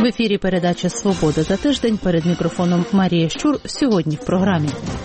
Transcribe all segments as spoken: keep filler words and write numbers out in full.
ефірі передача «Свобода за тиждень», перед мікрофоном Марія Щур. Сьогодні в програмі.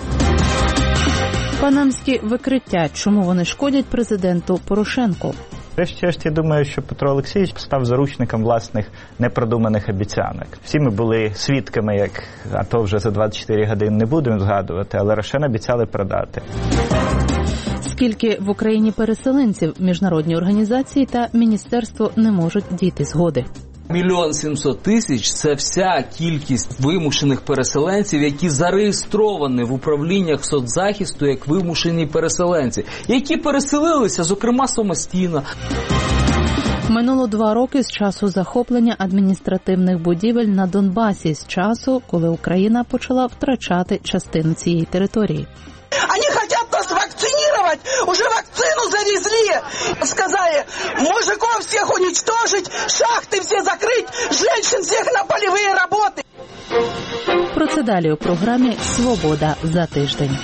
Панамські викриття. Чому вони шкодять президенту Порошенку? Врешті-решт, я думаю, що Петро Олексійович став заручником власних непродуманих обіцянок. Всі ми були свідками, як, а то вже за двадцять чотири години не будемо згадувати, але Рошен обіцяли продати. Скільки в Україні переселенців, міжнародні організації та міністерство не можуть дійти згоди? Мільйон сімсот тисяч – це вся кількість вимушених переселенців, які зареєстровані в управліннях соцзахисту як вимушені переселенці, які переселилися, зокрема, самостійно. Минуло два роки з часу захоплення адміністративних будівель на Донбасі, з часу, коли Україна почала втрачати частину цієї території. Они хотят нас вакцинировать, уже вакцину завезли. Сказали, мужиков всех уничтожить, шахты все закрыть, женщин всех на полевые работы. Про це далі у програмі «Свобода за тиждень».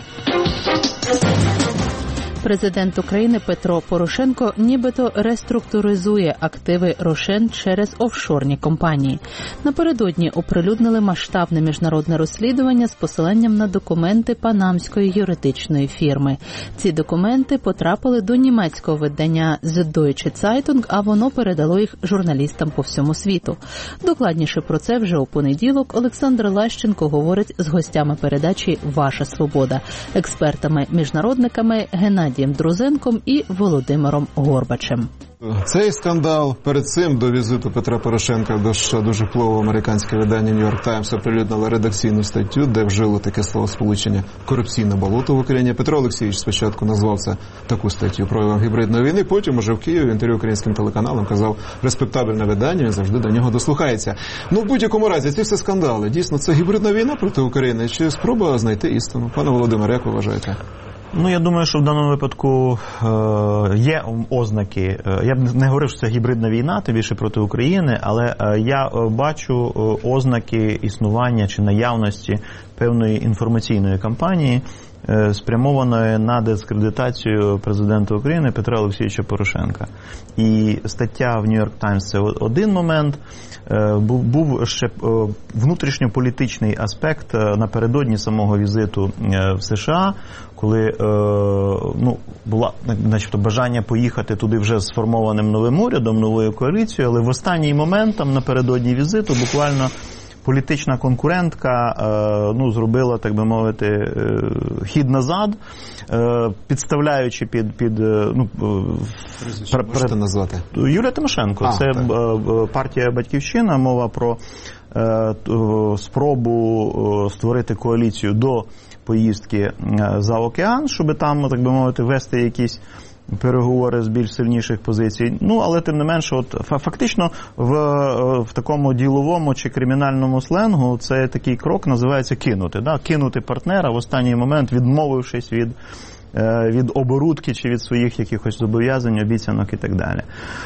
Президент України Петро Порошенко нібито реструктуризує активи Рошен через офшорні компанії. Напередодні оприлюднили масштабне міжнародне розслідування з посиланням на документи панамської юридичної фірми. Ці документи потрапили до німецького видання The Deutsche Zeitung, а воно передало їх журналістам по всьому світу. Докладніше про це вже у понеділок Олександр Лащенко говорить з гостями передачі «Ваша свобода», експертами-міжнародниками Геннадієм Друзенком і Володимиром Горбачем. Цей скандал перед цим до візиту Петра Порошенка до дуже впливового американське видання New York Times оприлюднило редакційну статтю, де вжило таке словосполучення «корупційне болото в Україні». Петро Олексійович спочатку назвав це таку статтю проявом гібридної війни, потім уже в Києві в інтерв'ю українським телеканалам казав респектабельне видання, він завжди до нього дослухається. Ну, в будь-якому разі, ці всі скандали, дійсно, це гібридна війна проти України чи спроба знайти істину? Пане Володимире, як ви вважаєте? Ну, я думаю, що в даному випадку е, є ознаки. Е, я б не говорив, що це гібридна війна, тим більше проти України, але е, я е, бачу е, ознаки існування чи наявності певної інформаційної кампанії, е, спрямованої на дискредитацію президента України Петра Олексійовича Порошенка. І стаття в New York Times – це один момент. Е, був, був ще е, внутрішньополітичний аспект е, напередодні самого візиту е, в США, коли е, ну, було начебто бажання поїхати туди вже сформованим новим урядом, новою коаліцією, але в останній момент, там напередодні візиту, буквально політична конкурентка е, ну, зробила, так би мовити, е, хід назад, е, підставляючи під, під ну, Що можете назвати? Юлія Тимошенко. А, це так. партія «Батьківщина», мова про е, спробу створити коаліцію до поїздки за океан, щоб там, так би мовити, вести якісь переговори з більш сильніших позицій. Ну, але тим не менше, от фактично в, в такому діловому чи кримінальному сленгу це такий крок називається кинути. Да? Кинути партнера в останній момент, відмовившись від від оборудки чи від своїх якихось зобов'язань, обіцянок і так далі.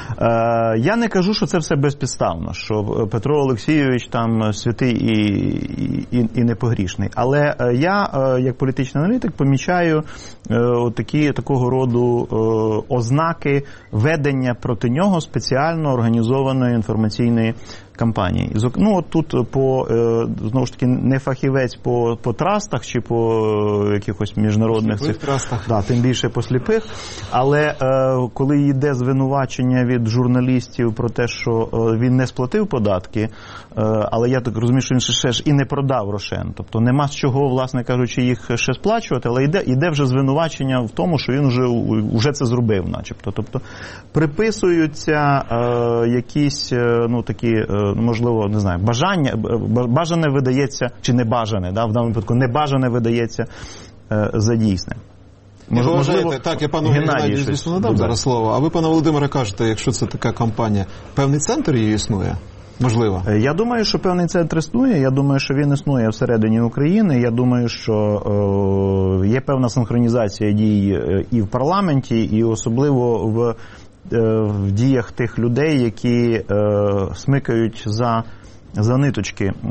Я не кажу, що це все безпідставно, що Петро Олексійович там святий і, і, і непогрішний. Але я, як політичний аналітик, помічаю такі, такого роду ознаки ведення проти нього спеціально організованої інформаційної кампанії. Ну, от тут по, знову ж таки, не фахівець по, по трастах чи по якихось міжнародних цих трастах. Да, тим більше по сліпих. Але е, коли йде звинувачення від журналістів про те, що е, він не сплатив податки, е, але я так розумію, що він ще ж і не продав Рошен. Тобто нема з чого, власне кажучи, їх ще сплачувати, але йде, йде вже звинувачення в тому, що він вже, вже це зробив, начебто. Тобто приписуються е, якісь, е, ну, такі, е, можливо, не знаю, бажання, бажане видається, чи не бажане, да, в даному випадку не бажане видається е, за дійсне. Мож, можливо, так, я пану Геннадію, звісно, надам зараз слово. А ви, пане Володимире, кажете, якщо це така кампанія, певний центр її існує? Можливо. Я думаю, що певний центр існує. Я думаю, що він існує всередині України. Я думаю, що е, є певна синхронізація дій і в парламенті, і особливо в в діях тих людей, які е, смикають за, за ниточки, е,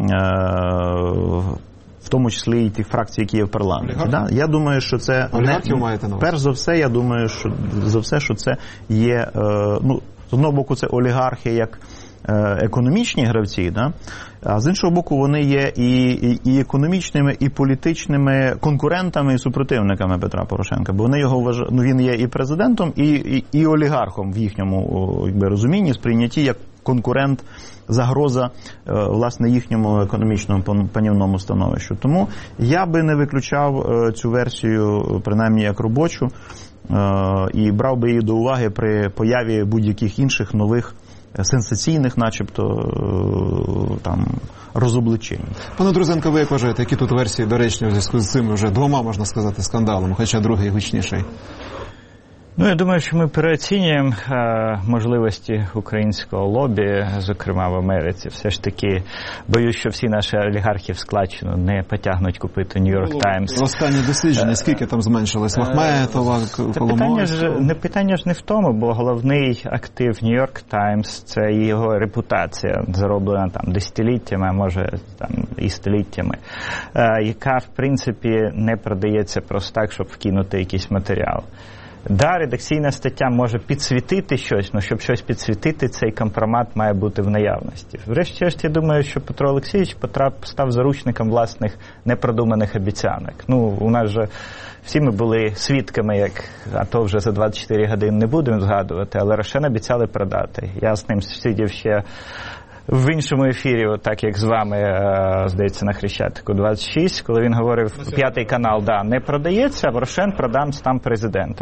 в тому числі і тих фракцій, які є в парламенті. Да? Я думаю, що це олігархів маєте на увазі? Перш за все, я думаю, що за все, що це є, е, ну, з одного боку, це олігархи як економічні гравці, да? А з іншого боку, вони є і, і, і економічними, і політичними конкурентами і супротивниками Петра Порошенка. Бо вони його вважають, ну, він є і президентом, і, і, і олігархом в їхньому, якби, розумінні, сприйнятті як конкурент, загроза, власне, їхньому економічному панівному становищу. Тому я би не виключав цю версію, принаймні як робочу, і брав би її до уваги при появі будь-яких інших нових сенсаційних, начебто, там, розоблачень. Пане Друзенко, ви як вважаєте, які тут версії доречні у зв'язку з цими вже двома, можна сказати, скандалами, хоча другий гучніший? Ну, я думаю, що ми переоцінюємо е, можливості українського лобі, зокрема в Америці. Все ж таки, боюсь, що всі наші олігархи в складчину не потягнуть купити Нью-Йорк Таймс. Останні дослідження, скільки там зменшилось? Махметова, Коломойського? Не питання ж не в тому, бо головний актив Нью-Йорк Таймс – це його репутація, зароблена там десятиліттями, а може там і століттями, е, яка, в принципі, не продається просто так, щоб вкинути якийсь матеріал. Да, редакційна стаття може підсвітити щось, але щоб щось підсвітити, цей компромат має бути в наявності. Врешті-решт, я думаю, що Петро Олексійович потрап, став заручником власних непродуманих обіцянок. Ну, у нас же всі ми були свідками, як, а то вже за двадцять чотири години не будемо згадувати, але Рошен обіцяли продати. Я з ним сидів ще в іншому ефірі, так як з вами, здається, на Хрещатику двадцять шість, коли він говорив, п'ятий канал, да, не продається, а Рошен продам став президентом.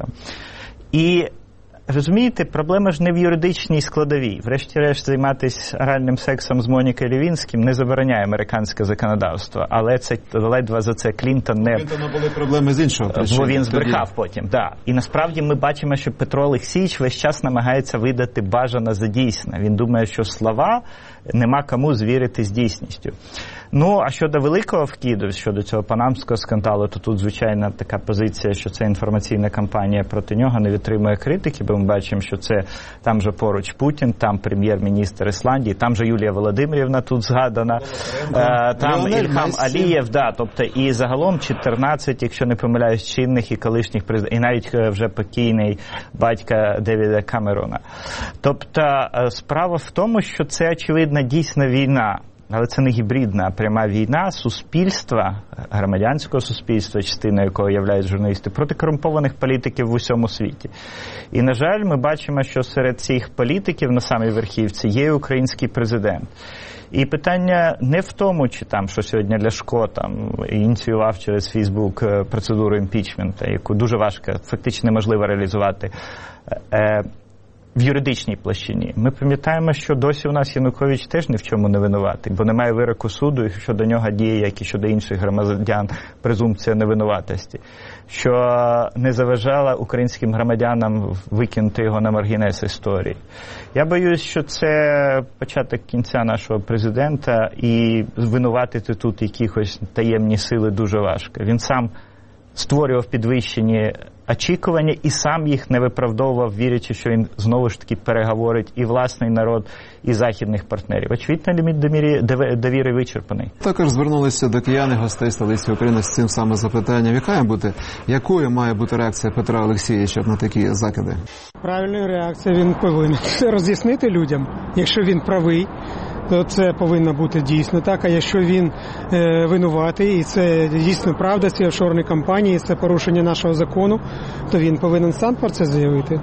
І, розумієте, проблема ж не в юридичній складовій. Врешті-решт, займатися оральним сексом з Монікою Левінським не забороняє американське законодавство, але це ледве за це Клінтон не... Клінтона були проблеми з іншого причини. Бо він збрехав потім, да. І насправді ми бачимо, що Петро Олексійович весь час намагається видати бажане за дійсне. Він думає, що слова нема кому звірити з дійсністю. Ну, а щодо великого вкиду, щодо цього панамського скандалу, то тут, звичайно, така позиція, що це інформаційна кампанія проти нього не витримує критики, бо ми бачимо, що це там же поруч Путін, там прем'єр-міністр Ісландії, там же Юлія Володимирівна тут згадана, е, там Ільхам Алієв, да, тобто і загалом чотирнадцять, якщо не помиляюсь, чинних і колишніх президентів, і навіть вже покійний батька Девіда Камерона. Тобто справа в тому, що це, очевидно, дійсна війна. Але це не гібридна, а пряма війна суспільства, громадянського суспільства, частиною якого являють журналісти, проти корумпованих політиків в усьому світі. І, на жаль, ми бачимо, що серед цих політиків на самій верхівці є український президент. І питання не в тому, чи там, що сьогодні Ляшко там ініціював через Фейсбук процедуру імпічменту, яку дуже важко, фактично неможливо реалізувати в юридичній площині. Ми пам'ятаємо, що досі у нас Янукович теж ні в чому не винуватий, бо немає вироку суду, і щодо нього діє, як і щодо інших громадян, презумпція невинуватості, що не заважала українським громадянам викинути його на маргінес історії. Я боюсь, що це початок кінця нашого президента, і винуватити тут якихось таємні сили дуже важко. Він сам створював підвищені очікування і сам їх не виправдовував, вірячи, що він знову ж таки переговорить і власний народ, і західних партнерів. Очевидно, ліміт довіри вичерпаний. Також звернулися до киян і гостей столиці України з цим саме запитанням. Яка має бути, якою має бути реакція Петра Олексійовича на такі закиди? Правильною реакцією він повинен роз'яснити людям, якщо він правий, то це повинно бути дійсно так, а якщо він е, винуватий, і це дійсно правда, ці офшорні компанії, це порушення нашого закону, то він повинен сам про це заявити.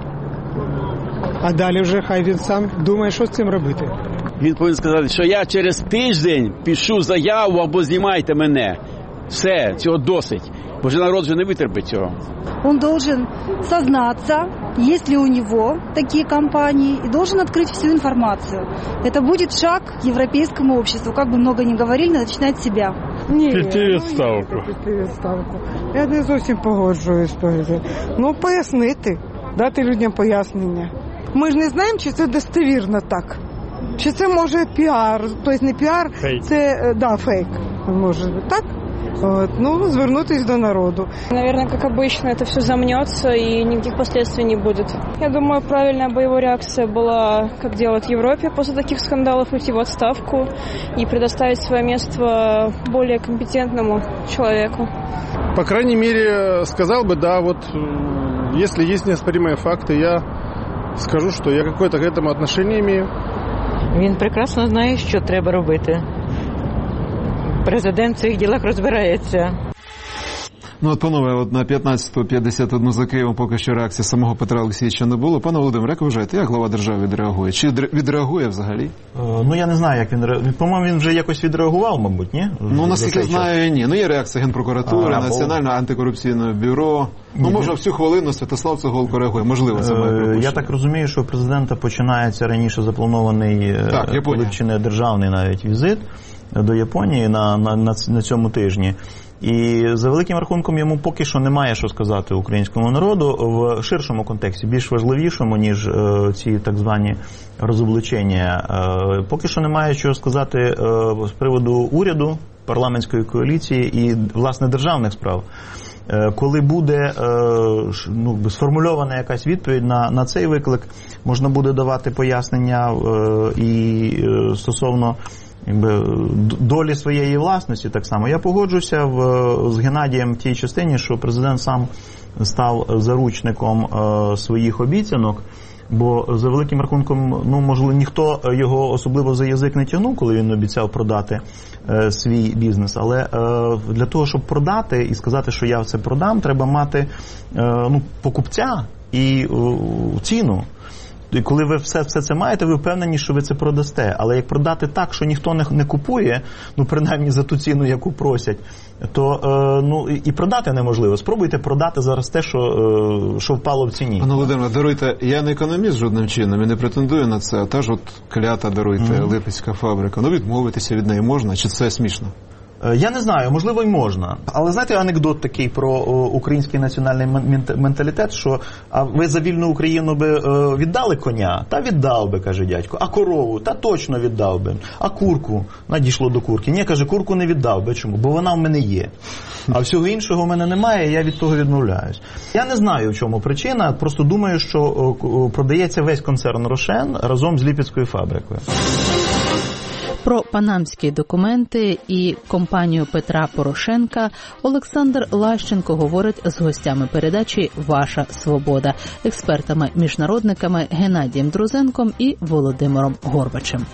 А далі вже хай він сам думає, що з цим робити. Він повинен сказати, що я через тиждень пишу заяву або знімайте мене. Все, цього досить. Бо вже народ вже не витерпить цього. Он должен сознаться, есть ли у него такие компании, и должен открыть всю информацию. Это будет шаг к европейскому обществу. Как бы много ни говорили, надо начинать с себя. Ні, піти відставку. Піти відставку. Я не зовсім погоджуюсь з того. Ну, пояснити, дати людям пояснення. Ми ж не знаємо, чи це достовірно так. Чи це може піар, тобто не піар, фейк. Це, да, фейк. Може бути так? Вот. Ну, звернутись до народу. Наверное, как обычно, это все замнется и никаких последствий не будет. Я думаю, правильная бы его реакция была, как делают в Европе после таких скандалов, уйти в отставку и предоставить свое место более компетентному человеку. По крайней мере, сказал бы, да, вот если есть неоспоримые факты, я скажу, что я какое-то к этому отношение имею. Він прекрасно знає, що треба робити. Президент в цих ділах розбирається. Ну от, панове, от на п'ятнадцяту п'ятдесят один за Києвом поки що реакції самого Петра Олексійовича не було. Пане Володимире, як ви вважаєте, як глава держави відреагує? Чи відреагує взагалі? Е, ну, я не знаю, як він реагує. По-моєму, він вже якось відреагував, мабуть, ні? Ну, наскільки знаю, ні. Ну, є реакція Генпрокуратури, а, Національного антикорупційного бюро. Ну, може, в цю хвилину Святослав Цегол реагує. Можливо, це моє припущення. Я так розумію, що у президента починається раніше запланований, так, коли чи не державний навіть візит до Японії на, на, на, на цьому тижні. І за великим рахунком йому поки що немає що сказати українському народу в ширшому контексті, більш важливішому, ніж е, ці так звані розоблачення. Е, поки що немає що сказати е, з приводу уряду, парламентської коаліції і, власне, державних справ. Е, коли буде е, ну, сформульована якась відповідь на, на цей виклик, можна буде давати пояснення е, і е, стосовно якби долі своєї власності так само. Я погоджуся в, з Геннадієм в тій частині, що президент сам став заручником е, своїх обіцянок, бо за великим рахунком, ну, можливо, ніхто його особливо за язик не тягнув, коли він обіцяв продати е, свій бізнес, але е, для того, щоб продати і сказати, що я це продам, треба мати е, ну, покупця і е, ціну. І коли ви все, все це маєте, ви впевнені, що ви це продасте. Але як продати так, що ніхто не, не купує, ну, принаймні за ту ціну, яку просять, то е, ну, і продати неможливо. Спробуйте продати зараз те, що, е, що впало в ціні. Пане Володимире, даруйте, я не економіст жодним чином і не претендую на це. Та ж от клята, даруйте, mm-hmm. Липецька фабрика. Ну, відмовитися від неї можна? Чи це смішно? Я не знаю, можливо, й можна. Але знаєте, анекдот такий про о, український національний менталітет, що а ви за вільну Україну би о, віддали коня? Та віддав би, каже дядько. А корову? Та точно віддав би. А курку? Надійшло до курки. Ні, каже, курку не віддав би. Чому? Бо вона в мене є. А всього іншого в мене немає, і я від того відмовляюсь. Я не знаю, в чому причина, просто думаю, що о, продається весь концерн «Рошен» разом з Липецькою фабрикою. Про панамські документи і компанію Петра Порошенка Олександр Лащенко говорить з гостями передачі «Ваша свобода», експертами-міжнародниками Геннадієм Друзенком і Володимиром Горбачем.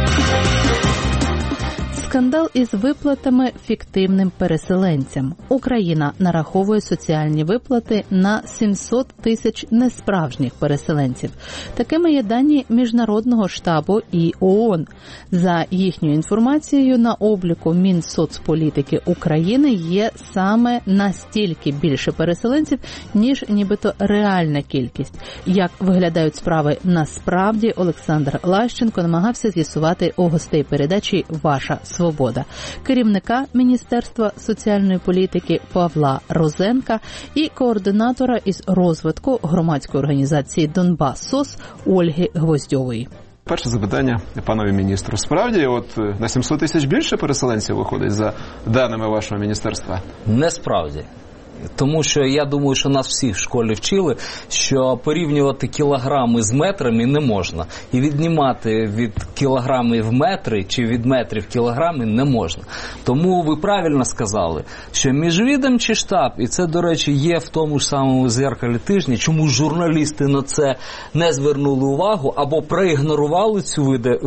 Скандал із виплатами фіктивним переселенцям. Україна нараховує соціальні виплати на сімсот тисяч несправжніх переселенців. Такими є дані Міжнародного штабу і ООН. За їхньою інформацією, на обліку Мінсоцполітики України є саме настільки більше переселенців, ніж нібито реальна кількість. Як виглядають справи насправді, Олександр Лащенко намагався з'ясувати у гостей передачі «Ваша свобода», керівника Міністерства соціальної політики Павла Розенка і координатора із розвитку громадської організації «Донбас-СОС» Ольги Гвоздьової. Перше запитання панові міністру. Справді, от на сімсот тисяч більше переселенців виходить за даними вашого міністерства? Не справді. Тому що я думаю, що нас всі в школі вчили, що порівнювати кілограми з метрами не можна. І віднімати від кілограмів метри чи від метрів кілограми не можна. Тому ви правильно сказали, що міжвідомчий штаб, і це, до речі, є в тому ж самому «Зеркалі тижня», чому журналісти на це не звернули увагу або проігнорували цю виде,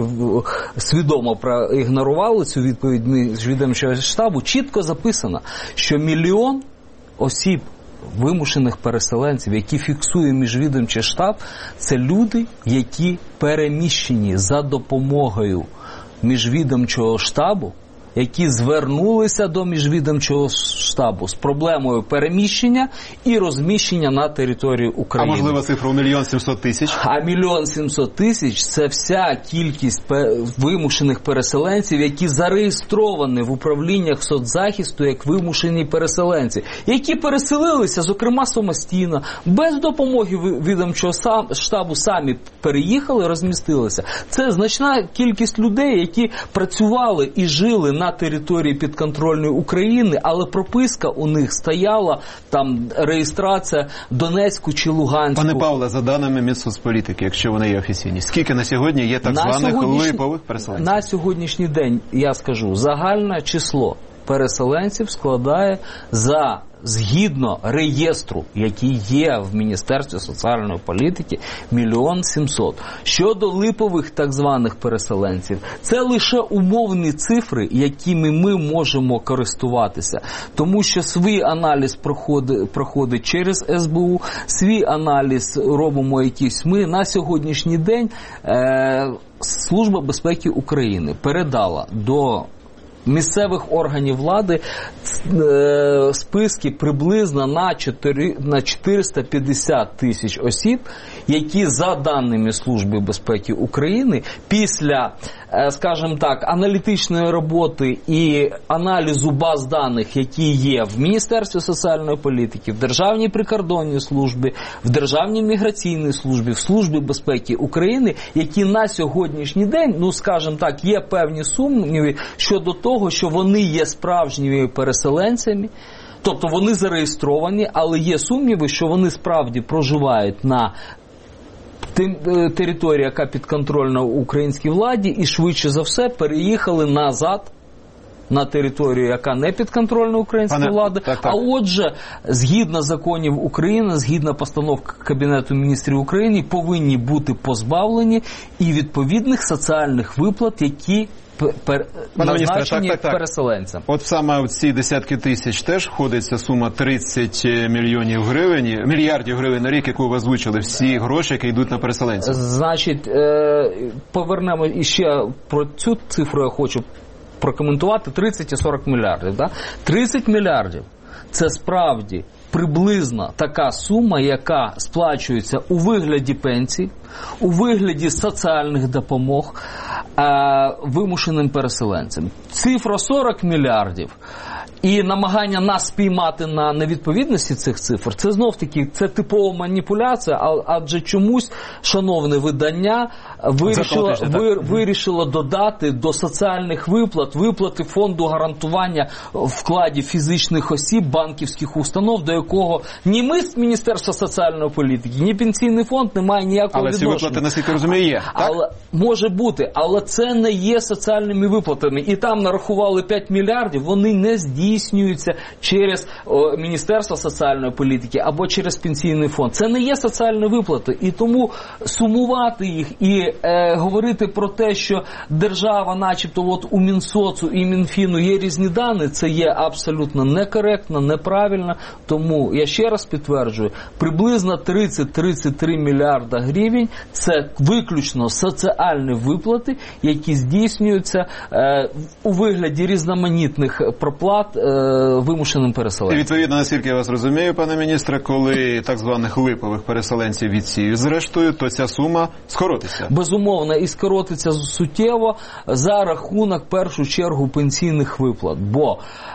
свідомо проігнорували цю відповідь міжвідомчого штабу, чітко записано, що мільйон осіб, вимушених переселенців, які фіксує міжвідомчий штаб, це люди, які переміщені за допомогою міжвідомчого штабу, які звернулися до міжвідомчого штабу з проблемою переміщення і розміщення на території України. А можливо цифра у мільйон сімсот тисяч? А мільйон сімсот тисяч – це вся кількість вимушених переселенців, які зареєстровані в управліннях соцзахисту як вимушені переселенці, які переселилися, зокрема самостійно, без допомоги відомчого штабу самі переїхали, розмістилися. Це значна кількість людей, які працювали і жили на території підконтрольної України, але прописка у них стояла, там реєстрація Донецьку чи Луганську. Пане Павле, за даними Мінсоцполітики, якщо вони є офіційні, скільки на сьогодні є так на званих сьогоднішні... липових переселенців? На сьогоднішній день, я скажу, загальне число переселенців складає за згідно реєстру, який є в Міністерстві соціальної політики, мільйон сімсот. Щодо липових так званих переселенців, це лише умовні цифри, якими ми можемо користуватися. Тому що свій аналіз проходить, проходить через ес бе у, свій аналіз робимо якийсь ми. На сьогоднішній день е, Служба безпеки України передала до місцевих органів влади е, списки приблизно на, чотири, на чотириста п'ятдесят тисяч осіб, які за даними Служби безпеки України після, е, скажімо так, аналітичної роботи і аналізу баз даних, які є в Міністерстві соціальної політики, в Державній прикордонній службі, в Державній міграційній службі, в Службі безпеки України, які на сьогоднішній день, ну, скажімо так, є певні сумніви щодо того, що вони є справжніми переселенцями, тобто вони зареєстровані, але є сумніви, що вони справді проживають на території, яка підконтрольна українській владі, і швидше за все переїхали назад на територію, яка не підконтрольна українській Пане, влади. так, так. А отже, згідно законів України, згідно постанов Кабінету міністрів України, повинні бути позбавлені і відповідних соціальних виплат, які Пер... назначені так, так, так. переселенцям. От саме в ці десятки тисяч теж входить ця сума тридцять мільйонів гривень, мільярдів гривень на рік, яку ви озвучили, всі гроші, які йдуть на переселенців. Значить, повернемо іще про цю цифру, я хочу прокоментувати, тридцять і сорок мільярдів. Да? тридцять мільярдів – це справді приблизно така сума, яка сплачується у вигляді пенсій, у вигляді соціальних допомог е, вимушеним переселенцям. Цифра сорок мільярдів і намагання нас спіймати на невідповідності цих цифр, це знов-таки, це типова маніпуляція, адже чомусь шановне видання вирішило, ви, вирішило додати до соціальних виплат, виплати фонду гарантування вкладів фізичних осіб, банківських установ, до якого ні ми з Міністерства соціальної політики, ні Пенсійний фонд не має ніякого але відношення. Але ці виплати, наскільки розумію, є, так? Але, може бути, але це не є соціальними виплатами. І там нарахували п'ять мільярдів, вони не здійснюються через о, Міністерство соціальної політики або через Пенсійний фонд. Це не є соціальні виплати. І тому сумувати їх і е, говорити про те, що держава начебто от у Мінсоцу і Мінфіну є різні дані, це є абсолютно некоректно, неправильно. Тому я ще раз підтверджую, приблизно тридцять - тридцять три мільярда гривень – це виключно соціальні виплати, які здійснюються е, у вигляді різноманітних проплат е, вимушеним переселенцям. І відповідно, наскільки я вас розумію, пане міністре, коли так званих липових переселенців відсіють зрештою, то ця сума скоротиться. Безумовно, і скоротиться суттєво за рахунок, в першу чергу, пенсійних виплат. Бо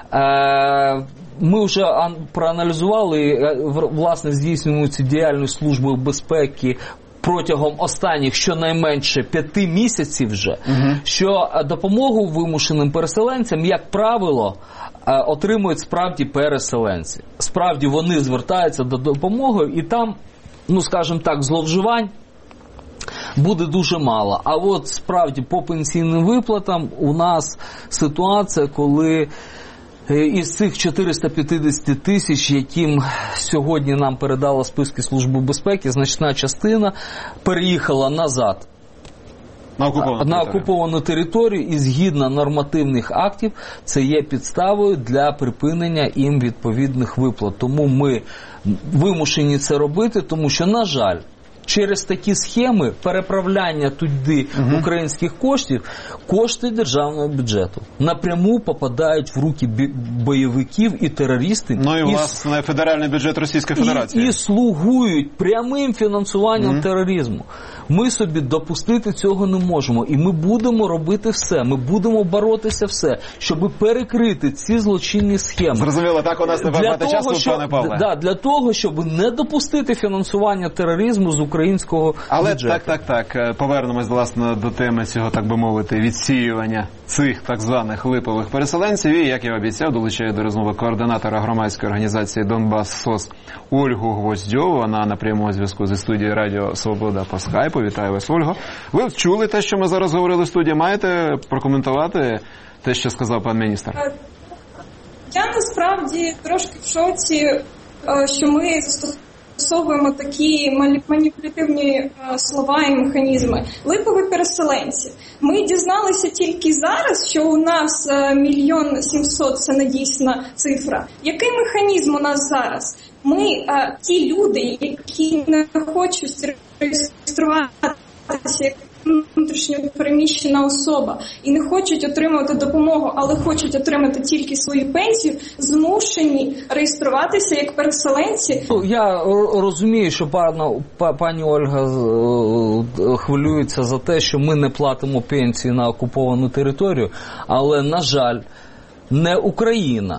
е, ми вже проаналізували, власне, здійснюємо цю діяльність Служби безпеки протягом останніх щонайменше п'яти місяців вже, угу. що допомогу вимушеним переселенцям, як правило, отримують справді переселенці. Справді вони звертаються до допомоги, і там, ну скажімо так, зловживань буде дуже мало. А от справді по пенсійним виплатам у нас ситуація, коли із цих чотириста п'ятдесят тисяч, яким сьогодні нам передала списки Служби безпеки, значна частина переїхала назад на окуповану, на окуповану територію, і згідно нормативних актів це є підставою для припинення їм відповідних виплат. Тому ми вимушені це робити, тому що, на жаль, через такі схеми переправляння туди угу. українських коштів, кошти державного бюджету напряму попадають в руки бойовиків і терористів. Ну і, і власне, федеральний бюджет Російської Федерації. І, і слугують прямим фінансуванням угу. тероризму. Ми собі допустити цього не можемо. І ми будемо робити все. Ми будемо боротися все, щоб перекрити ці злочинні схеми. Зрозуміло, так у нас не багато часу, пане Павле. Да, для того, щоб не допустити фінансування тероризму з українського Але бюджету. Але так, так, так, повернемось, власне, до теми цього, так би мовити, відсіювання цих так званих липових переселенців. І, як я обіцяв, долучаю до розмови координатора громадської організації «Донбас-СОС» Ольгу Гвоздьову. Вона на прямому зв'язку зі студією Радіо Свобода по скайпу. Вітаю вас, Ольго. Ви чули те, що ми зараз говорили в студії? Маєте прокоментувати те, що сказав пан міністр? Я насправді трошки в шоці, що ми застосовуємо такі маніпулятивні слова і механізми. Липові переселенці. Ми дізналися тільки зараз, що у нас мільйон сімсот – це не дійсна цифра. Який механізм у нас зараз? Ми, ті люди, які не хочуть реєструватися як внутрішньо переміщена особа і не хочуть отримувати допомогу, але хочуть отримати тільки свою пенсію, змушені реєструватися як переселенці. Я розумію, що пана, пані Ольга хвилюється за те, що ми не платимо пенсії на окуповану територію, але, на жаль, не Україна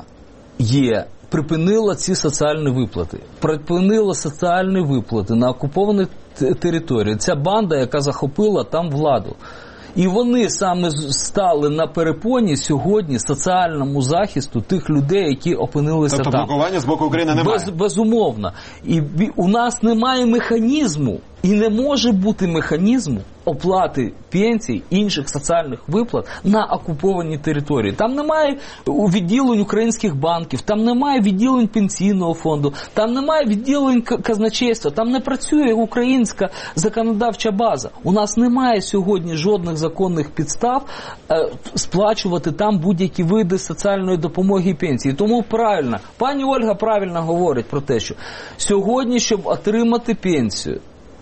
є припинила ці соціальні виплати. Припинила соціальні виплати на окупованій території. Ця банда, яка захопила там владу. І вони саме стали на перепоні сьогодні соціальному захисту тих людей, які опинилися тобто, там. Тобто блокування з боку України немає? Без, безумовно. І у нас немає механізму, і не може бути механізму оплати пенсій, інших соціальних виплат на окупованій території. Там немає відділень українських банків, там немає відділень пенсійного фонду, там немає відділень казначейства, там не працює українська законодавча база. У нас немає сьогодні жодних законних підстав е, сплачувати там будь-які види соціальної допомоги і пенсії. Тому правильно, пані Ольга правильно говорить про те, що сьогодні, щоб отримати пенсію,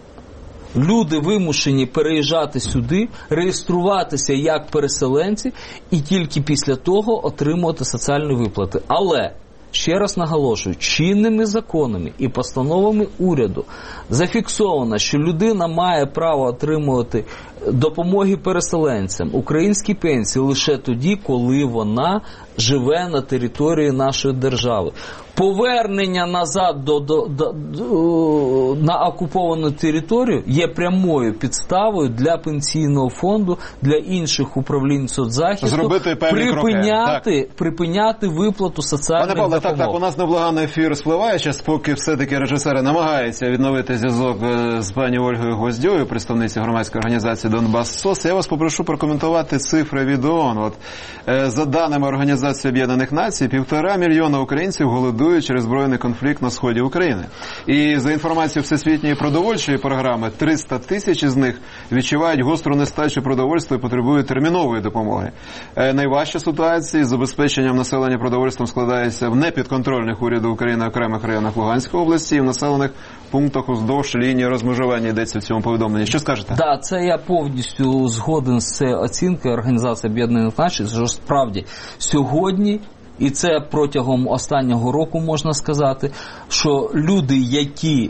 люди вимушені переїжджати сюди, реєструватися як переселенці і тільки після того отримувати соціальні виплати. Але, ще раз наголошую, чинними законами і постановами уряду зафіксовано, що людина має право отримувати допомоги переселенцям, українські пенсії лише тоді, коли вона живе на території нашої держави. Повернення назад до, до, до, до, на окуповану територію є прямою підставою для пенсійного фонду, для інших управлінь соцзахисту припиняти, припиняти виплату соціальних допомог. Так, так, у нас невблаганний ефір спливає, зараз поки все-таки режисери намагаються відновити зв'язок з пані Ольгою Гвоздьою, представницею громадської організації «Донбас СОС». Я вас попрошу прокоментувати цифри від ООН. От, за даними Організації Об'єднаних Націй, півтора мільйона українців голодують через збройний конфлікт на сході України. І за інформацією Всесвітньої продовольчої програми, триста тисяч із них відчувають гостру нестачу продовольства і потребують термінової допомоги. Найважча ситуація з забезпеченням населення продовольством складається в непідконтрольних уряду України окремих районах Луганської області і в населених пунктах уздовж лінії розмежування, йдеться в цьому повідомленні. Що скажете? Так, це я повністю згоден з цією оцінкою Організації Об'єднаних Націй, що справді сьогодні, і це протягом останнього року можна сказати, що люди, які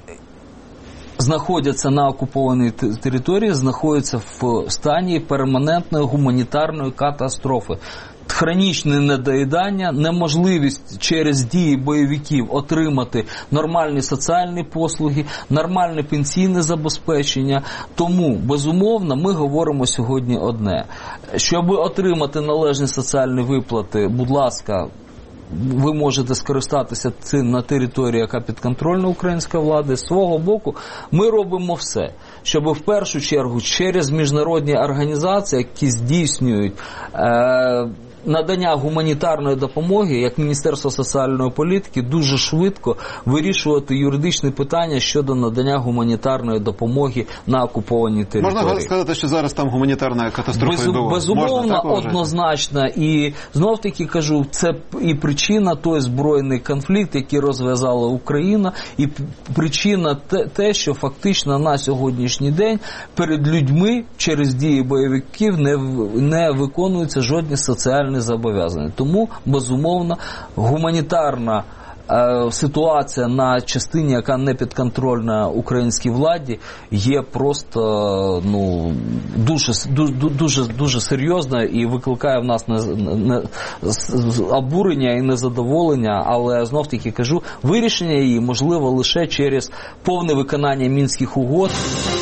знаходяться на окупованій території, знаходяться в стані перманентної гуманітарної катастрофи. Хронічне недоїдання, неможливість через дії бойовиків отримати нормальні соціальні послуги, нормальне пенсійне забезпечення. Тому, безумовно, ми говоримо сьогодні одне. Щоб отримати належні соціальні виплати, будь ласка, ви можете скористатися цим на території, яка підконтрольна українська влада. З свого боку, ми робимо все, щоб в першу чергу через міжнародні організації, які здійснюють е- надання гуманітарної допомоги, як Міністерство соціальної політики, дуже швидко вирішувати юридичні питання щодо надання гуманітарної допомоги на окупованій території. Можна сказати, що зараз там гуманітарна катастрофа Безум, відбувається? Безумовно, однозначно. І знов-таки кажу, це і причина той збройний конфлікт, який розв'язала Україна, і причина те, те, що фактично на сьогоднішній день перед людьми через дії бойовиків не, не виконуються жодні соціальні зобов'язання. Тому, безумовно, гуманітарна е, ситуація на частині, яка не підконтрольна українській владі, є просто ну, дуже, дуже, дуже серйозна і викликає в нас не, не, обурення і незадоволення, але знов-таки кажу, вирішення її можливо лише через повне виконання Мінських угод.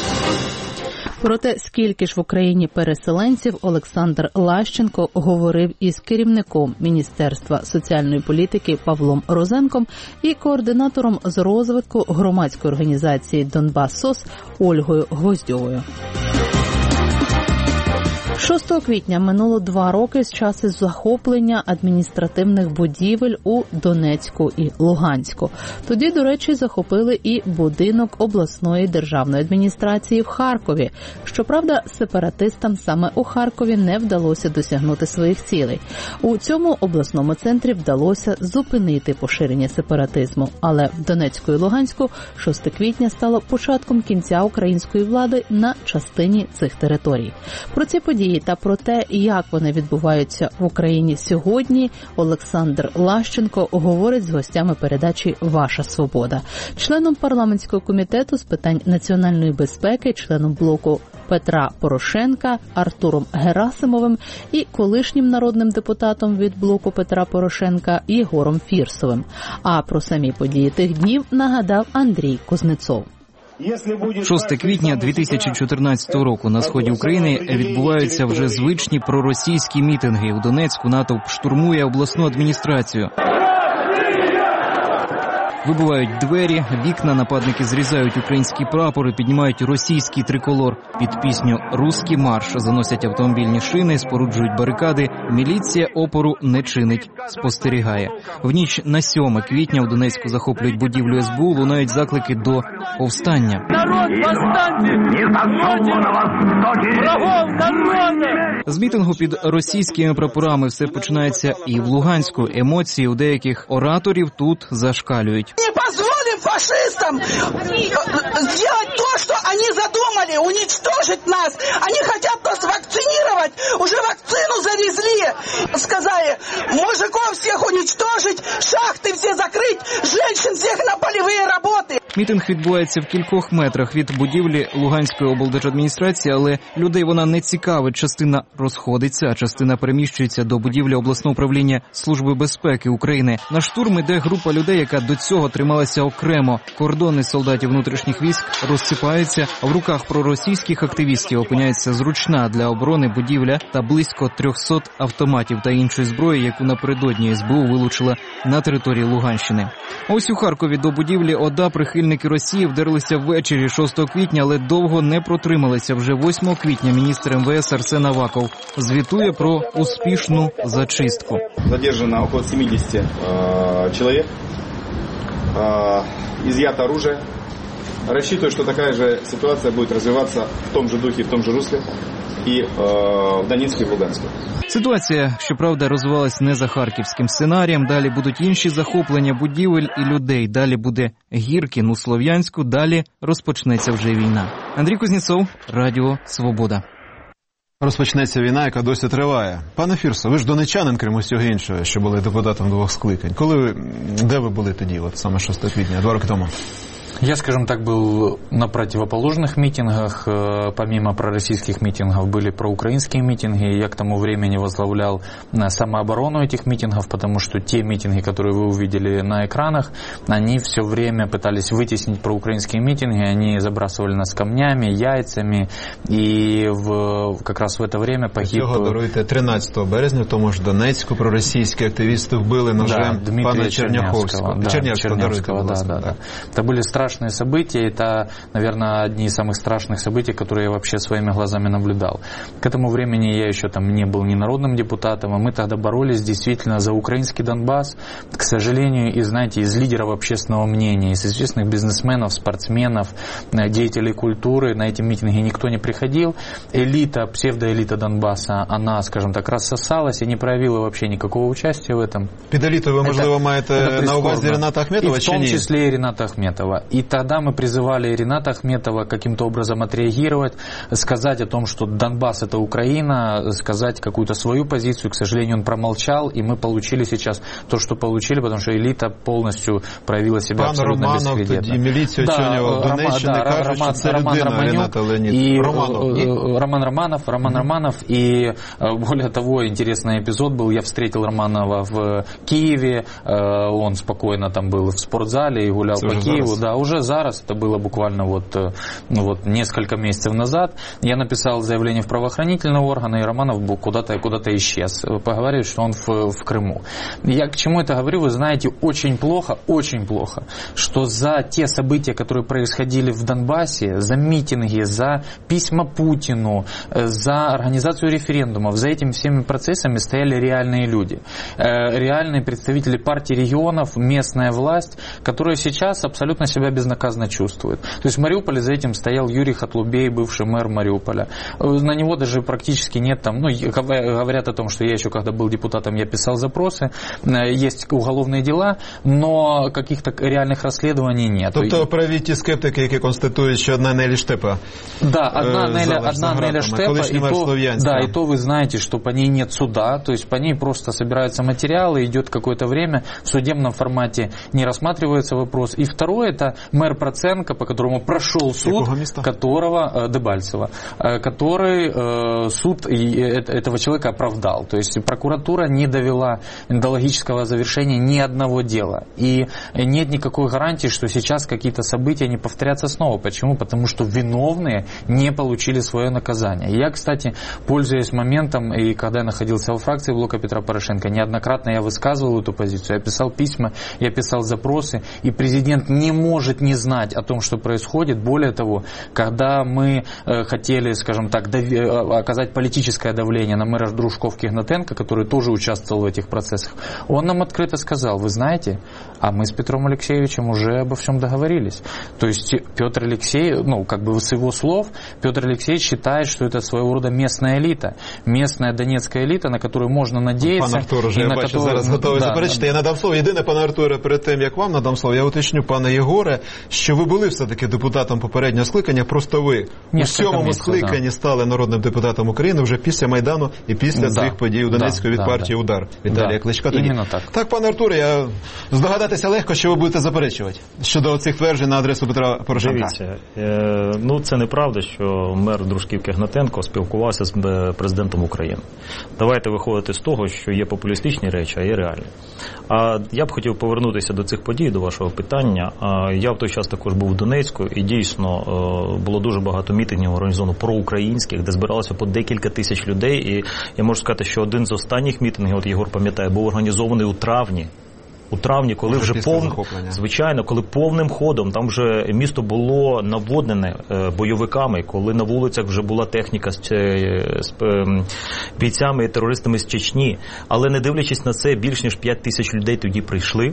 Про те, скільки ж в Україні переселенців, Олександр Лащенко говорив із керівником Міністерства соціальної політики Павлом Розенком і координатором з розвитку громадської організації «Донбас СОС» Ольгою Гвоздьовою. шостого квітня минуло два роки з часу захоплення адміністративних будівель у Донецьку і Луганську. Тоді, до речі, захопили і будинок обласної державної адміністрації в Харкові. Щоправда, сепаратистам саме у Харкові не вдалося досягнути своїх цілей. У цьому обласному центрі вдалося зупинити поширення сепаратизму. Але в Донецьку і Луганську шостого квітня стало початком кінця української влади на частині цих територій. Про ці події та про те, як вони відбуваються в Україні сьогодні, Олександр Лащенко говорить з гостями передачі «Ваша свобода», членом парламентського комітету з питань національної безпеки, членом блоку Петра Порошенка Артуром Герасимовим і колишнім народним депутатом від блоку Петра Порошенка Єгором Фірсовим. А про самі події тих днів нагадав Андрій Кузнецов. шостого квітня дві тисячі чотирнадцятого року на сході України відбуваються вже звичні проросійські мітинги. У Донецьку натовп штурмує обласну адміністрацію. Вибивають двері, вікна, нападники зрізають українські прапори, піднімають російський триколор. Під пісню «Русський марш» заносять автомобільні шини, споруджують барикади. Міліція опору не чинить, спостерігає. В ніч на сьоме квітня у Донецьку захоплюють будівлю ес бе у, лунають заклики до повстання. Народ, повстаньте! Врагов народу! З мітингу під російськими прапорами все починається і в Луганську. Емоції у деяких ораторів тут зашкалюють. Не позволим фашистам сделать то, что они задумали, уничтожить нас. Они хотят нас вакцинировать, уже вакцину завезли. Сказали, мужиков всех уничтожить, шахты все закрыть, женщин всех на полевые работы. Мітинг відбувається в кількох метрах від будівлі Луганської облдержадміністрації, але людей вона не цікавить. Частина розходиться, а частина переміщується до будівлі обласного управління Служби безпеки України. На штурм іде група людей, яка до цього трималася окремо. Кордони солдатів внутрішніх військ розсипаються, а в руках проросійських активістів опиняється зручна для оборони будівля та близько трьохсот автоматів та іншої зброї, яку напередодні ес бе у вилучила на території Луганщини. А ось у Харкові до будівлі ОДА прихильники Росії вдерлися ввечері шостого квітня, але довго не протрималися. Вже восьмого квітня міністр ем ве ес Арсен Аваков звітує про успішну зачистку. Задержано около сімдесят э, человек, э, изъято оружие. Рассчитываю, что такая же ситуация будет развиваться в том же духе, в том же русле і в Донецьку, і в Луганську. Ситуація, щоправда, розвивалась не за харківським сценарієм. Далі будуть інші захоплення будівель і людей. Далі буде Гіркін у Слов'янську. Далі розпочнеться вже війна. Андрій Кузнєцов, Радіо Свобода. Розпочнеться війна, яка досі триває. Пане Фірсо, ви ж донечанин, крім усього іншого, що були депутатом двох скликань. Коли ви, де ви були тоді, от саме шостого квітня, два роки тому? Я, скажем так, был на противоположных митингах. Помимо пророссийских митингов были проукраинские митинги. Я к тому времени возглавлял самооборону этих митингов, потому что те митинги, которые вы увидели на экранах, они все время пытались вытеснить проукраинские митинги. Они забрасывали нас камнями, яйцами. И в, как раз в это время погиб... Цього даруйте тринадцятого березня, в тому ж Донецьку проросійські активісти вбили ножем да, пана Черняховського. Да, Чернявського, Чернявского, даруйте, да, да, да, да. Это были страшные страшные события. Это, наверное, одни из самых страшных событий, которые я вообще своими глазами наблюдал. К этому времени я еще там не был ни народным депутатом, а мы тогда боролись действительно за украинский Донбасс. К сожалению, и, знаете, из лидеров общественного мнения, из известных бизнесменов, спортсменов, деятелей культуры на эти митинги никто не приходил. Элита, псевдоэлита Донбасса, она, скажем так, рассосалась и не проявила вообще никакого участия в этом. Під елітою ви, можливо, маєте на увазі Рената Ахметова? И в том числе и Рената Ахметова. И тогда мы призывали Рената Ахметова каким-то образом отреагировать, сказать о том, что Донбасс это Украина, сказать какую-то свою позицию. К сожалению, он промолчал, и мы получили сейчас то, что получили, потому что элита полностью проявила себя Пан абсолютно Романов, бесхребетно. Тоді міліцію очолював да, Донеччини, да, кажуть, Роман, що це Роман людина Романюк, Рената Леонід. и Романов. Роман Романов, Роман Романов, и более того, интересный эпизод был, я встретил Романова в Киеве, он спокойно там был в спортзале и гулял это по Киеву, зараз. да, уже зараз, это было буквально вот, ну, вот несколько месяцев назад, я написал заявление в правоохранительные органы, и Романов был куда-то, куда-то исчез. Поговорили, что он в, в Крыму. Я к чему это говорю, вы знаете, очень плохо, очень плохо, что за те события, которые происходили в Донбассе, за митинги, за письма Путину, за организацию референдумов, за этими всеми процессами стояли реальные люди. Реальные представители партии регионов, местная власть, которая сейчас абсолютно себя безнаказанно чувствует. То есть в Мариуполе за этим стоял Юрий Хатлубей, бывший мэр Мариуполя. На него даже практически нет там, ну, говорят о том, что я еще когда был депутатом, я писал запросы, есть уголовные дела, но каких-то реальных расследований нет. Тобто праві ті скептики, які констатують, що одна Нелі Штепа. Да, одна Неля, одна Неля Штепа, и то, да, и то вы знаете, что по ней нет суда, то есть по ней просто собираются материалы, идет какое-то время, в судебном формате не рассматривается вопрос. И второе, это мэр Проценко, по которому прошел суд, которого, Дебальцева, который суд этого человека оправдал. То есть прокуратура не довела до логического завершения ни одного дела. И нет никакой гарантии, что сейчас какие-то события не повторятся снова. Почему? Потому что виновные не получили свое наказание. Я, кстати, пользуясь моментом, и когда я находился во фракции блока Петра Порошенко, неоднократно я высказывал эту позицию, я писал письма, я писал запросы, и президент не может не знать о том, что происходит. Более того, когда мы э, хотели, скажем так, дави- оказать политическое давление на мэра Дружков-Кигнатенко, который тоже участвовал в этих процессах, он нам открыто сказал: вы знаете, а мы с Петром Алексеевичем уже обо всем договорились. То есть Петр Алексеевич, ну, как бы с его слов, Петр Алексеевич считает, что это своего рода местная элита, местная донецкая элита, на которую можна надіятися. Пан Артур, вже я бачу, которую... зараз готовий да, заперечити. Да. Я надам слово. Єдине, пане Артуре, перед тим, як вам надам слово, я уточню, пане Єгоре, що ви були все-таки депутатом попереднього скликання, просто ви у сьомому скликанні да. стали народним депутатом України вже після Майдану і після да. цих подій у Донецьку да, від да, партії да. «Удар» Віталія да. Кличка. Тоді. Так. Так, пане Артуре, я здогадатися легко, що ви будете заперечувати щодо цих тверджень на адресу Петра Порошенка. Дивіться, е, ну це неправда, що мер Дружків-Кигнатенко спілкувався з президентом України. Давайте виходити з того, що є популістичні речі, а є реальні. А я б хотів повернутися до цих подій, до вашого питання. А, я в той час також був в Донецьку, і дійсно е, було дуже багато мітингів організовано проукраїнських, де збиралося по декілька тисяч людей. І я можу сказати, що один з останніх мітингів, от Єгор пам'ятає, був організований у травні. У травні, коли вже повним, звичайно, коли повним ходом, там вже місто було наводнене е, бойовиками, коли на вулицях вже була техніка з, е, з е, бійцями і терористами з Чечні. Але не дивлячись на це, більш ніж п'ять тисяч людей тоді прийшли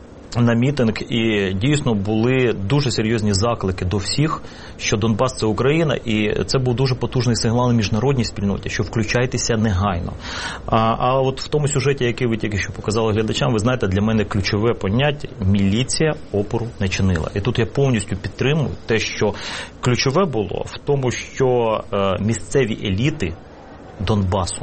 на мітинг, і дійсно були дуже серйозні заклики до всіх, що Донбас – це Україна, і це був дуже потужний сигнал на міжнародній спільноті, що включайтеся негайно. А, а от в тому сюжеті, який ви тільки що показали глядачам, ви знаєте, для мене ключове поняття – міліція опору не чинила. І тут я повністю підтримую те, що ключове було в тому, що е, місцеві еліти Донбасу,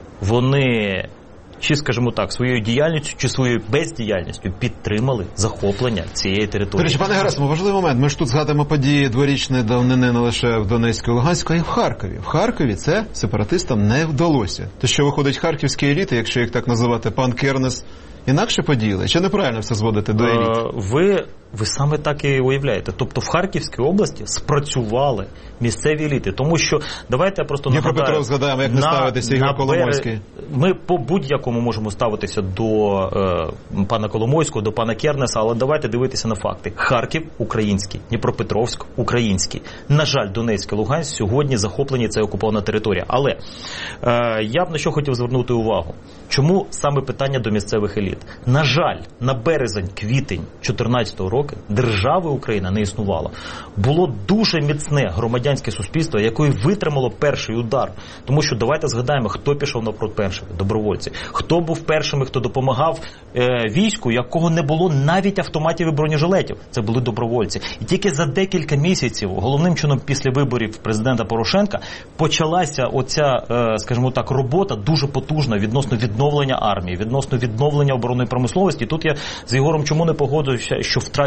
вони... чи, скажімо так, своєю діяльністю, чи своєю бездіяльністю підтримали захоплення цієї території. До речі, пане Герасимов, важливий момент. Ми ж тут згадуємо події дворічної давнини не лише в Донецьку і Луганську, а й в Харкові. В Харкові це сепаратистам не вдалося. То, що виходить харківські еліти, якщо їх так називати, пан Кернес, інакше поділи? Чи неправильно все зводити до еліт? Е, ви, ви саме так і уявляєте. Тобто в Харківській області спрацювали місцеві еліти. Тому що, давайте я просто нагадаю... Дніпропетров згадаємо, як не ставитися Ігор Коломойський. Ми по будь-якому можемо ставитися до е, пана Коломойського, до пана Кернеса, але давайте дивитися на факти. Харків – український, Дніпропетровськ – український. На жаль, Донецьк і Луганськ сьогодні захоплені, це окупована територія. Але е, я б на що хотів звернути увагу. Чому саме питання до місцевих еліт? На жаль, на березень-квітень дві тисячі чотирнадцятого року держави Україна не існувало. Було дуже міцне громадянське суспільство, яке витримало перший удар. Тому що давайте згадаємо, хто пішов навпроти перших, добровольці. Хто був першими, хто допомагав е, війську, якого не було навіть автоматів і бронежилетів. Це були добровольці. І тільки за декілька місяців, головним чином після виборів президента Порошенка, почалася оця, е, скажімо так, робота дуже потужна відносно відновлення армії, відносно відновлення оборонної промисловості. І тут я з Єгором чому не погоджуюся, що втрачено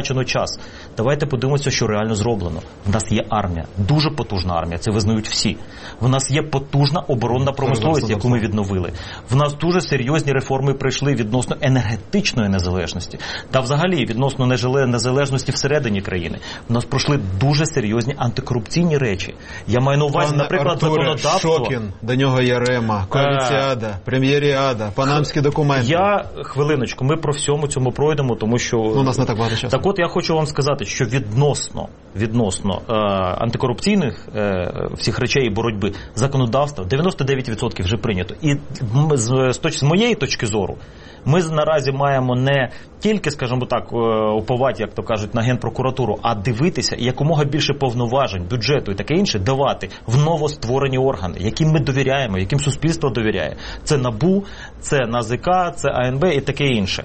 втрачено час. Давайте подивимося, що реально зроблено. В нас є армія, дуже потужна армія, це визнають всі. В нас є потужна оборонна промисловість, яку ми відновили. В нас дуже серйозні реформи прийшли відносно енергетичної незалежності. Та взагалі відносно незалежності всередині країни. В нас пройшли дуже серйозні антикорупційні речі. Я маю на увазі, Пане наприклад, Артуре, законодавство. Шокін, до нього Ярема, коаліціада, прем'єріада, панамські документи. Я, хвилиночку, ми про всьому цьому пройдемо, тому що... Ну, у нас не так багато часу. Так от я хочу вам сказати, що відносно, відносно е, антикорупційних е, всіх речей і боротьби законодавства дев'яносто дев'ять відсотків вже прийнято. І з, з, з моєї точки зору, ми наразі маємо не тільки, скажімо так, уповати, як то кажуть, на Генпрокуратуру, а дивитися і якомога більше повноважень, бюджету і таке інше давати в новостворені органи, яким ми довіряємо, яким суспільство довіряє. Це НАБУ, це НАЗК, це АНБ і таке інше.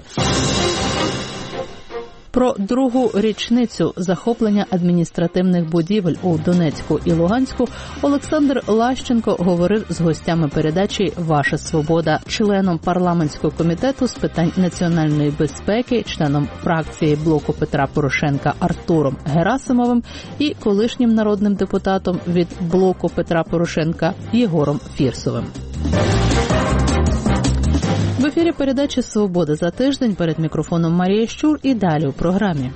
Про другу річницю захоплення адміністративних будівель у Донецьку і Луганську Олександр Лащенко говорив з гостями передачі «Ваша свобода», членом парламентського комітету з питань національної безпеки, членом фракції блоку Петра Порошенка Артуром Герасимовим і колишнім народним депутатом від блоку Петра Порошенка Єгором Фірсовим. В ефірі передачі «Свобода за тиждень», перед мікрофоном Марія Щур і далі у програмі.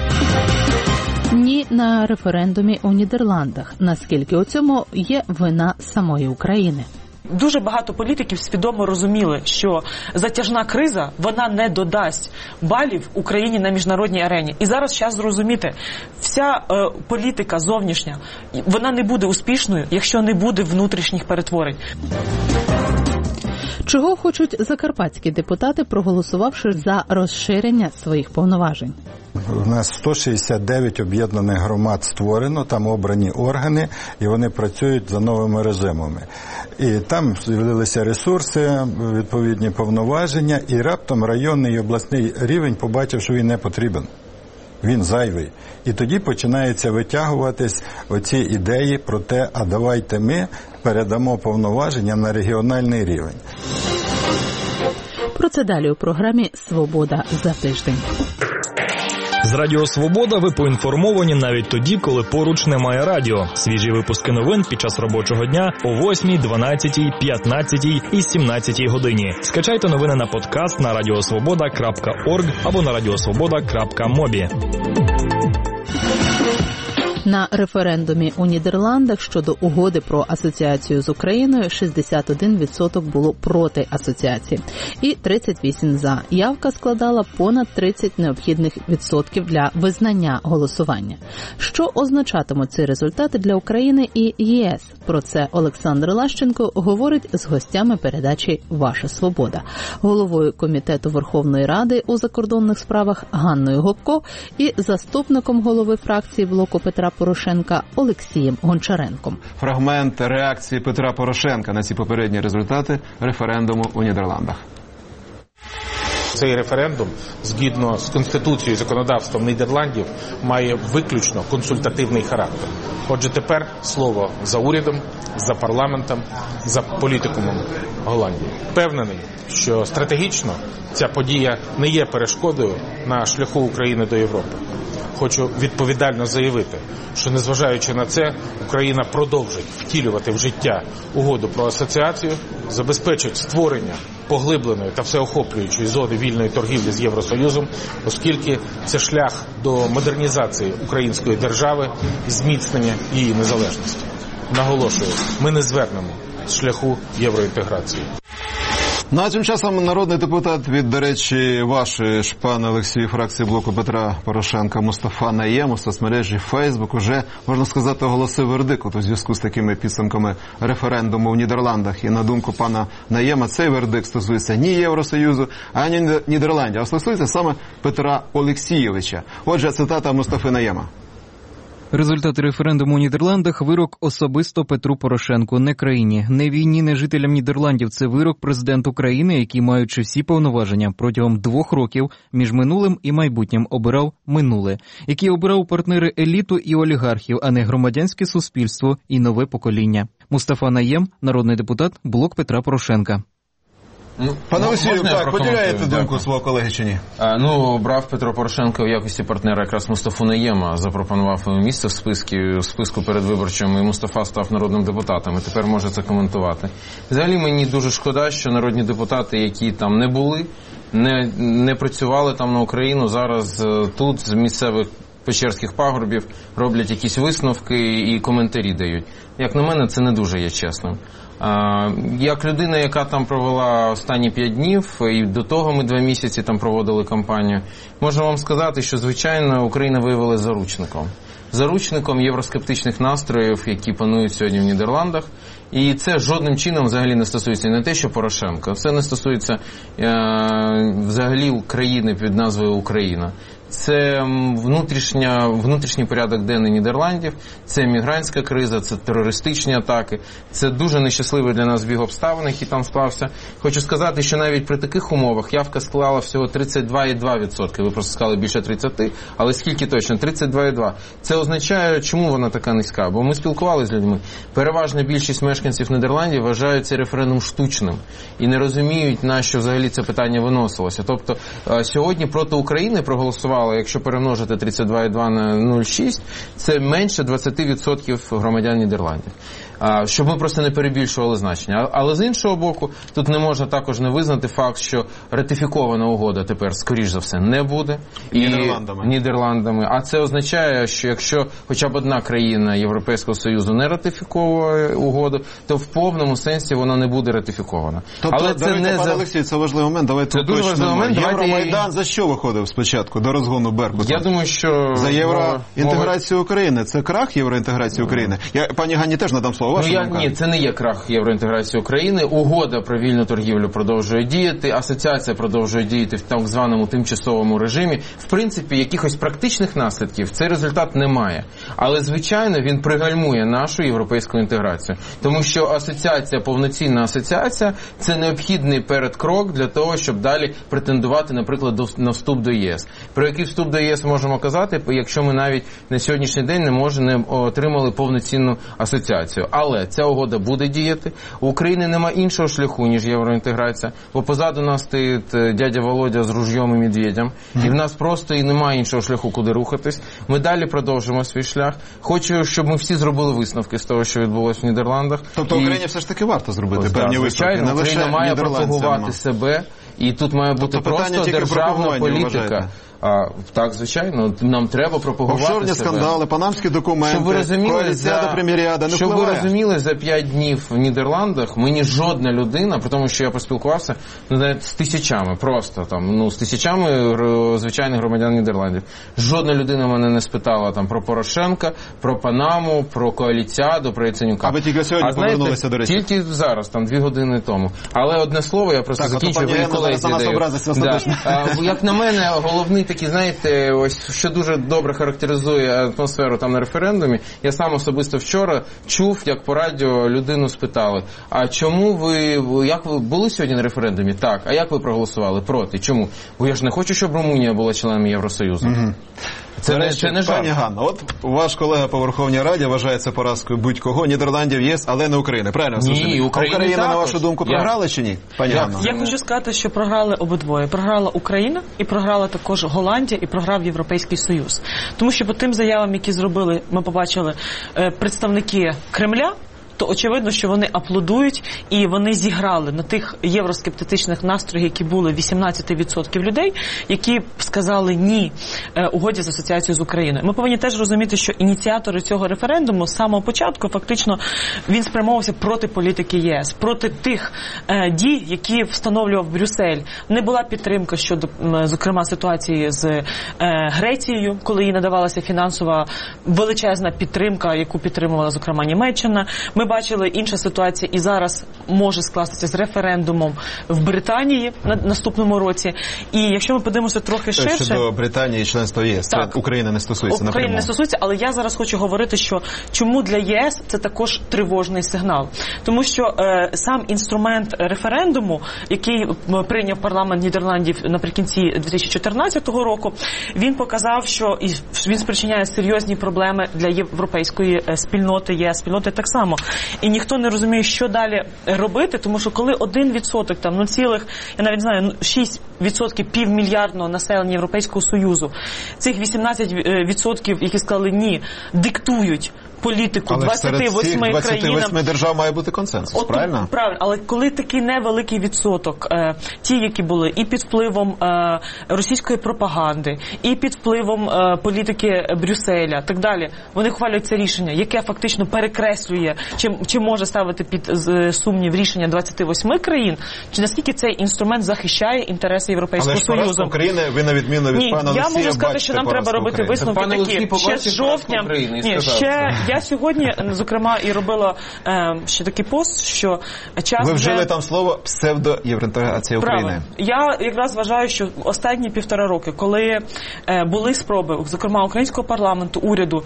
Ні на референдумі у Нідерландах. Наскільки у цьому є вина самої України? Дуже багато політиків свідомо розуміли, що затяжна криза, вона не додасть балів Україні на міжнародній арені. І зараз час зрозуміти, вся е, політика зовнішня, вона не буде успішною, якщо не буде внутрішніх перетворень. Чого хочуть закарпатські депутати, проголосувавши за розширення своїх повноважень? У нас сто шістдесят дев'ять об'єднаних громад створено, там обрані органи, і вони працюють за новими режимами. І там з'явилися ресурси, відповідні повноваження, і раптом районний і обласний рівень побачив, що він не потрібен. Він зайвий. І тоді починаються витягуватись оці ідеї про те, а давайте ми передамо повноваження на регіональний рівень. Про це далі у програмі «Свобода за тиждень». З Радіо Свобода ви поінформовані навіть тоді, коли поруч немає радіо. Свіжі випуски новин під час робочого дня о восьмій, дванадцятій, п'ятнадцятій і сімнадцятій годині. Скачайте новини на подкаст на радіосвобода крапка орг або на радіосвобода крапка мобі. На референдумі у Нідерландах щодо угоди про асоціацію з Україною шістдесят один відсоток було проти асоціації і тридцять вісім за. Явка складала понад тридцять необхідних відсотків для визнання голосування. Що означатимуть ці результати для України і ЄС? Про це Олександр Лащенко говорить з гостями передачі «Ваша свобода», головою Комітету Верховної Ради у закордонних справах Ганною Гопко і заступником голови фракції блоку Петра Порошенка Олексієм Гончаренком. Фрагмент реакції Петра Порошенка на ці попередні результати референдуму у Нідерландах. Цей референдум, згідно з Конституцією і законодавством Нідерландів, має виключно консультативний характер. Отже, тепер слово за урядом, за парламентом, за політикумом Голландії. Впевнений, що стратегічно ця подія не є перешкодою на шляху України до Європи. Хочу відповідально заявити, що незважаючи на це, Україна продовжить втілювати в життя угоду про асоціацію, забезпечить створення поглибленої та всеохоплюючої зони вільної торгівлі з Євросоюзом, оскільки це шлях до модернізації української держави і зміцнення її незалежності. Наголошую, ми не звернемо з шляху євроінтеграції. Ну, а тим часом народний депутат від, до речі, вашої ж, пане Олексій, фракції блоку Петра Порошенка Мустафа Найєм у соцмережі Фейсбук уже, можна сказати, оголосив вердикт у зв'язку з такими підсумками референдуму в Нідерландах. І на думку пана Найєма, цей вердикт стосується ні Євросоюзу, ані Нідерландів, а стосується саме Петра Олексійовича. Отже, цитата Мустафи Найєма. Результати референдуму у Нідерландах – вирок особисто Петру Порошенку, не країні, не війні, не жителям Нідерландів. Це вирок президенту країни, який, маючи всі повноваження, протягом двох років між минулим і майбутнім обирав минуле, який обирав партнери еліту і олігархів, а не громадянське суспільство і нове покоління. Мустафа Найєм, народний депутат, блок Петра Порошенка. Ну, Пане Олексію, так, поділяєте думку свого колеги чи ні? А, ну, брав Петро Порошенко в якості партнера якраз Мустафу Найєма, запропонував йому місце в списку, в списку передвиборчому, і Мустафа став народним депутатом, і тепер може це коментувати. Взагалі мені дуже шкода, що народні депутати, які там не були, не, не працювали там на Україну, зараз тут з місцевих печерських пагорбів роблять якісь висновки і коментарі дають. Як на мене, це не дуже є чесним. А, як людина, яка там провела останні п'ять днів, і до того ми два місяці там проводили кампанію, можу вам сказати, що, звичайно, Україна виявилася заручником. Заручником євроскептичних настроїв, які панують сьогодні в Нідерландах. І це жодним чином взагалі не стосується не те, що Порошенка. Це не стосується е, взагалі країни під назвою Україна. Це внутрішня, внутрішній порядок денний Нідерландів, це мігрантська криза, це терористичні атаки, це дуже нещасливий для нас збіг обставин, який там склався. Хочу сказати, що навіть при таких умовах явка склала всього тридцять два цілих два відсотки. Ви просто сказали більше тридцять, але скільки точно? тридцять два цілих два. Це означає, чому вона така низька? Бо ми спілкувалися з людьми. Переважна більшість мешканців Нідерландів вважають цей референдум штучним і не розуміють, на що взагалі це питання виносилося. Тобто сьогодні проти України проголосували, якщо перемножити тридцять два цілих два на нуль цілих шість, це менше двадцять відсотків громадян Нідерландів. Щоб ми просто не перебільшували значення. Але з іншого боку, тут не можна також не визнати факт, що ратифікована угода тепер, скоріш за все, не буде. І Нідерландами. Нідерландами. А це означає, що якщо хоча б одна країна Європейського Союзу не ратифіковує угоду, то в повному сенсі вона не буде ратифікована. Тобто, але це давайте, не пане за... Олексій, це важливий момент. Давайте це дуже важливий момент. Євромайдан Давайте... за що виходив спочатку, до розгону Беркута? Я думаю, що... За євроінтеграцію України. Це крах євроінтеграції України? Я пані Ганні теж надам слово. Ваша ну, я, думка? Ні, це не є крах євроінтеграції України. Угода про вільну торгівлю продовжує діяти, асоціація продовжує діяти в так званому тимчасовому режимі. В принципі, якихось практичних наслідків цей результат не має. Але, звичайно, він пригальмує нашу європейську інтеграцію. Тому що асоціація, повноцінна асоціація, це необхідний передкрок для того, щоб далі претендувати, наприклад, на вступ до ЄС. Про який вступ до єс можемо казати, якщо ми навіть на сьогоднішній день не можемо, не отримали повноцінну асоціацію. Але ця угода буде діяти. У України нема іншого шляху, ніж євроінтеграція, бо позаду нас стоїть дядя Володя з ружьом і медведем, і в нас просто і немає іншого шляху, куди рухатись. Ми далі продовжимо свій шлях. Хочу, щоб ми всі зробили висновки з того, що відбулося в Нідерландах. Тобто і... Україні все ж таки варто зробити Ось, певні так, висновки, звичайно, не лише Україна має пропагувати себе, і тут має бути тобто просто державна політика. А, так, звичайно, нам треба пропагувати офшорні себе. скандали, панамські документи, щоб ви розуміли, за, до прем'єріада не щоб впливає. ви розуміли, за п'ять днів в Нідерландах мені жодна людина, при тому, що я поспілкувався ну, з тисячами, просто там, ну, з тисячами звичайних громадян Нідерландів. Жодна людина мене не спитала там про Порошенка, про Панаму, про Коаліціаду, про Яценюка. А ви тільки сьогодні а, знаєте, повернулися, до речі? Тільки зараз, там, дві години тому. Але одне слово, я просто так, закінчую, ви колезі даю. Да. Як на мене, головний такий, знаєте, ось що дуже добре характеризує атмосферу там на референдумі. Я сам особисто вчора чув, як по радіо людину спитали: а чому ви, як ви були сьогодні на референдумі? Так. А як ви проголосували? Проти. Чому? Бо я ж не хочу, щоб Румунія була членом Євросоюзу. Угу. Це До не, речі, це не жарт. Пані Ганно, от ваш колега по Верховній Раді вважає це поразкою будь-кого, Нідерландів, ЄС, але не України. Правильно? Ні, Україна, Україна на вашу думку, програла я... чи ні? Пані я, Ганно? Я хочу сказати, що програли обидвоє. Програла Україна і програла також Голландія і програв Європейський Союз. Тому що по тим заявам, які зробили, ми побачили представники Кремля, то очевидно, що вони аплодують і вони зіграли на тих євроскептичних настроях, які були вісімнадцять відсотків людей, які сказали ні угоді з асоціацією з Україною. Ми повинні теж розуміти, що ініціатори цього референдуму з самого початку фактично він спрямовувався проти політики ЄС, проти тих е, дій, які встановлював Брюссель. Не була підтримка щодо, зокрема, ситуації з е, Грецією, коли їй надавалася фінансова величезна підтримка, яку підтримувала, зокрема, Німеччина. Ми бачили, інша ситуація і зараз може скластися з референдумом в Британії на наступному році. І якщо ми подивимося трохи ширше... Щодо Британії і членства ЄС, так, це України не стосується напряму. України не стосується, але я зараз хочу говорити, що чому для ЄС це також тривожний сигнал. Тому що е, сам інструмент референдуму, який прийняв парламент Нідерландів наприкінці дві тисячі чотирнадцятого року, він показав, що він спричиняє серйозні проблеми для європейської спільноти, ЄС спільноти так само. І ніхто не розуміє, що далі робити, тому що коли один відсоток, там, ну цілих, я навіть знаю, шість відсотків півмільярдного населення Європейського Союзу, цих вісімнадцять відсотків, які сказали ні, диктують політику двадцяти восьми країнам. двадцяти восьми держав має бути консенсус, От, правильно? Правильно, але коли такий невеликий відсоток, е, ті, які були і під впливом е, російської пропаганди, і під впливом е, політики Брюсселя, так далі, вони хвалять це рішення, яке фактично перекреслює, чи, чи може ставити під е, сумнів рішення двадцяти восьми країн, чи наскільки цей інструмент захищає інтереси Європейського але Союзу. Але ж України, ви на відміну від Ні, пана Олексія, я можу сказати, що нам треба робити України. висновки такі. Ще з жовтня, ні, ще я сьогодні, зокрема, і робила е, ще такий пост, що час ви вжили вже... там слово псевдоєвроінтеграція України. Я якраз вважаю, що останні півтора роки, коли е, були спроби, зокрема, українського парламенту, уряду,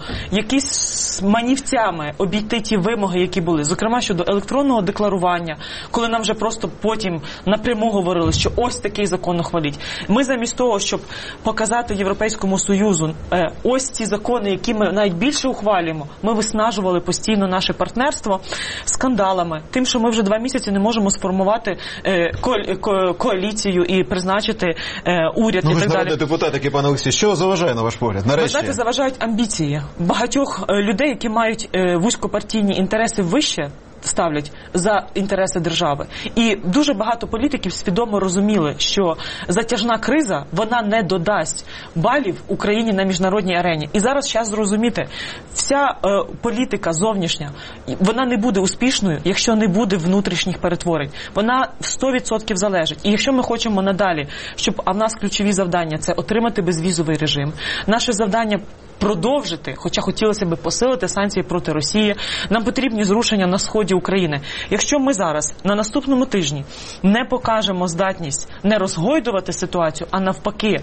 якісь манівцями обійти ті вимоги, які були, зокрема, щодо електронного декларування, коли нам вже просто потім напряму говорили, що ось такий закон ухваліть. Ми замість того, щоб показати Європейському Союзу е, ось ці закони, які ми навіть більше ухвалюємо, ми виснажували постійно наше партнерство скандалами, тим, що ми вже два місяці не можемо сформувати е, ко- ко- коаліцію і призначити е, уряд ну, і так далі. Ну, ви ж народний депутат, який, пане Олексій, що заважає, на ваш погляд? Нарешті. Ви знаєте, заважають амбіції багатьох е, людей, які мають е, вузькопартійні інтереси вище, ставлять за інтереси держави. І дуже багато політиків свідомо розуміли, що затяжна криза, вона не додасть балів Україні на міжнародній арені. І зараз час зрозуміти, вся е, політика зовнішня, вона не буде успішною, якщо не буде внутрішніх перетворень. Вона сто відсотків залежить. І якщо ми хочемо надалі, щоб, а в нас ключові завдання – це отримати безвізовий режим. Наше завдання – продовжити, хоча хотілося б посилити санкції проти Росії. Нам потрібні зрушення на сході України. Якщо ми зараз на наступному тижні не покажемо здатність не розгойдувати ситуацію, а навпаки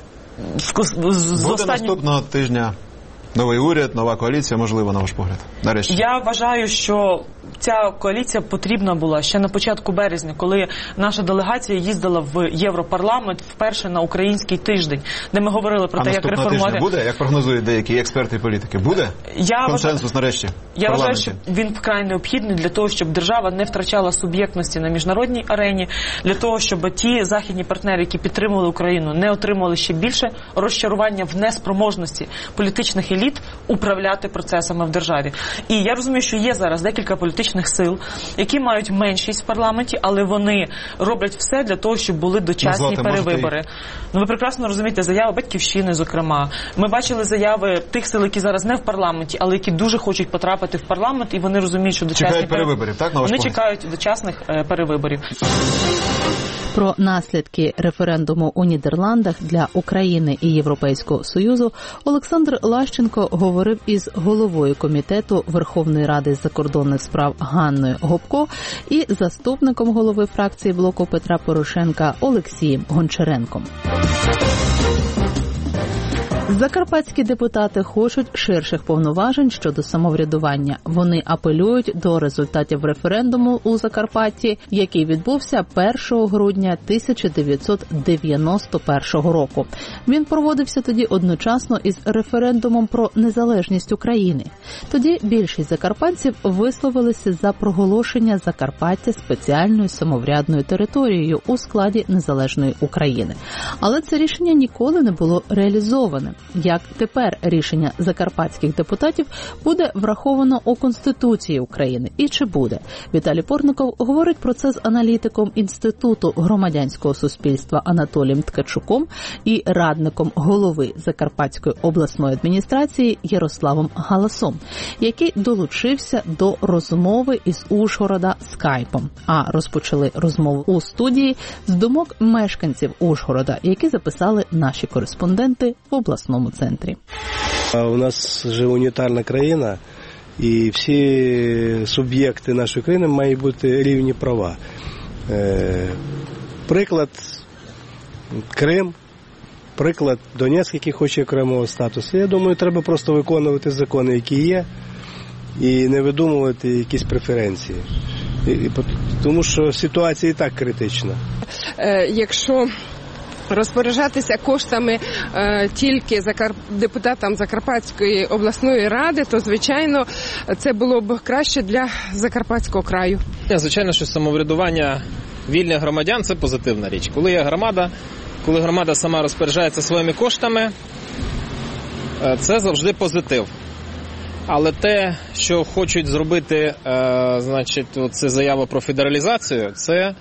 з Буде останнім... наступного тижня новий уряд, нова коаліція, можливо, на ваш погляд. Нарешті. Я вважаю, що ця коаліція потрібна була ще на початку березня, коли наша делегація їздила в Європарламент вперше на український тиждень, де ми говорили про а те, як реформувати... буде, як прогнозують деякі експерти і політики, буде я консенсус вважаю... нарешті? Я вважаю, що він вкрай необхідний для того, щоб держава не втрачала суб'єктності на міжнародній арені, для того, щоб ті західні партнери, які підтримували Україну, не отримували ще більше розчарування в неспроможності політичних еліт управляти процесами в державі. І я розумію, що є зараз декілька політичних сил, які мають меншість в парламенті, але вони роблять все для того, щоб були дочасні Назвати перевибори. Ну, ви прекрасно розумієте, заяви Батьківщини, зокрема. Ми бачили заяви тих сил, які зараз не в парламенті, але які дуже хочуть потрапити в парламент, і вони розуміють, що дочасні чекають перевиборів, так, на ваш Вони погляд? чекають дочасних е, перевиборів. Про наслідки референдуму у Нідерландах для України і Європейського Союзу Олександр Лащенко говорив із головою комітету Верховної Ради з закордонних справ Ганною Гопко і заступником голови фракції блоку Петра Порошенка Олексієм Гончаренком. Закарпатські депутати хочуть ширших повноважень щодо самоврядування. Вони апелюють до результатів референдуму у Закарпатті, який відбувся першого грудня тисяча дев'ятсот дев'яносто першого року. Він проводився тоді одночасно із референдумом про незалежність України. Тоді більшість закарпатців висловилися за проголошення Закарпаття спеціальною самоврядною територією у складі незалежної України. Але це рішення ніколи не було реалізоване. Як тепер рішення закарпатських депутатів буде враховано у Конституції України? І чи буде? Віталій Портников говорить про це з аналітиком Інституту громадянського суспільства Анатолієм Ткачуком і радником голови Закарпатської обласної адміністрації Ярославом Галасом, який долучився до розмови із Ужгорода скайпом. А розпочали розмову у студії з думок мешканців Ужгорода, які записали наші кореспонденти в обласному центрі. У нас же унітарна країна, і всі суб'єкти нашої країни мають бути рівні права. Приклад Крим, приклад Донецьк, який хоче окремого статусу. Я думаю, треба просто виконувати закони, які є, і не видумувати якісь преференції. І, тому що ситуація і так критична. Якщо розпоряджатися коштами е, тільки закар... депутатам Закарпатської обласної ради, то, звичайно, це було б краще для Закарпатського краю. Звичайно, що самоврядування вільних громадян – це позитивна річ. Коли є громада, коли громада сама розпоряджається своїми коштами, це завжди позитив. Але те, що хочуть зробити, е, значить, це заява про федералізацію, це е,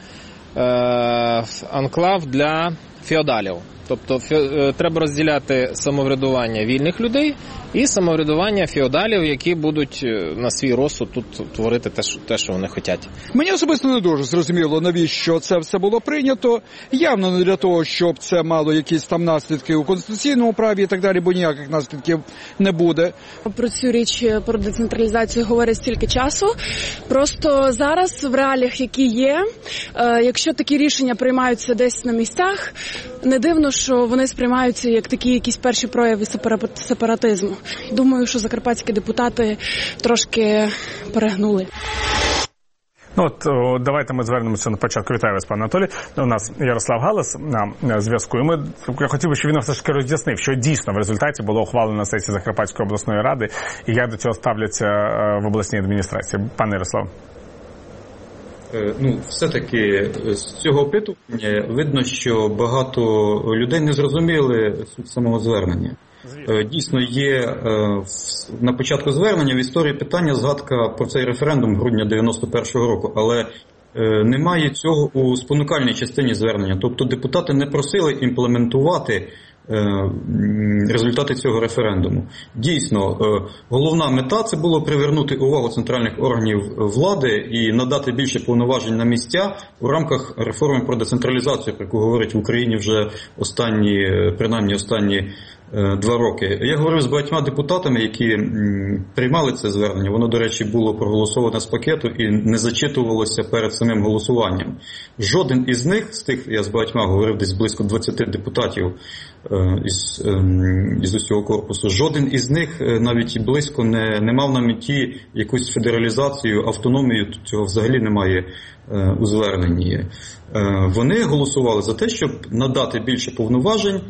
анклав для феодалів. Тобто фе, треба розділяти самоврядування вільних людей і самоврядування феодалів, які будуть на свій розсуд тут творити те, що, те, що вони хочуть. Мені особисто не дуже зрозуміло, навіщо це все було прийнято. Явно не для того, щоб це мало якісь там наслідки у конституційному праві і так далі, бо ніяких наслідків не буде. Про цю річ, про децентралізацію говорять стільки часу. Просто зараз в реаліях, які є, якщо такі рішення приймаються десь на місцях, не дивно, що вони сприймаються як такі якісь перші прояви сепаратизму. Думаю, що закарпатські депутати трошки перегнули. Ну от о, давайте ми звернемося на початку. Вітаю вас, пане Анатолій. У нас Ярослав Галас на зв'язку. І ми, я хотів би, щоб він все ж таки роз'яснив, що дійсно в результаті було ухвалено на сесії Закарпатської обласної ради, і як до цього ставляться в обласній адміністрації. Пане Ярослав. Ну, все-таки з цього опитування видно, що багато людей не зрозуміли суть самого звернення. Дійсно, є на початку звернення в історії питання згадка про цей референдум грудня дев'яносто першого року, але немає цього у спонукальній частині звернення. Тобто депутати не просили імплементувати результати цього референдуму. Дійсно, головна мета – це було привернути увагу центральних органів влади і надати більше повноважень на місця у рамках реформи про децентралізацію, про яку говорить в Україні вже останні, принаймні останні два роки. Я говорив з багатьма депутатами, які приймали це звернення. Воно, до речі, було проголосоване з пакету і не зачитувалося перед самим голосуванням. Жоден із них, з тих, я з багатьма говорив, десь близько двадцяти депутатів із, із усього корпусу, жоден із них навіть близько не, не мав на меті якусь федералізацію, автономію, цього взагалі немає у зверненні. Вони голосували за те, щоб надати більше повноважень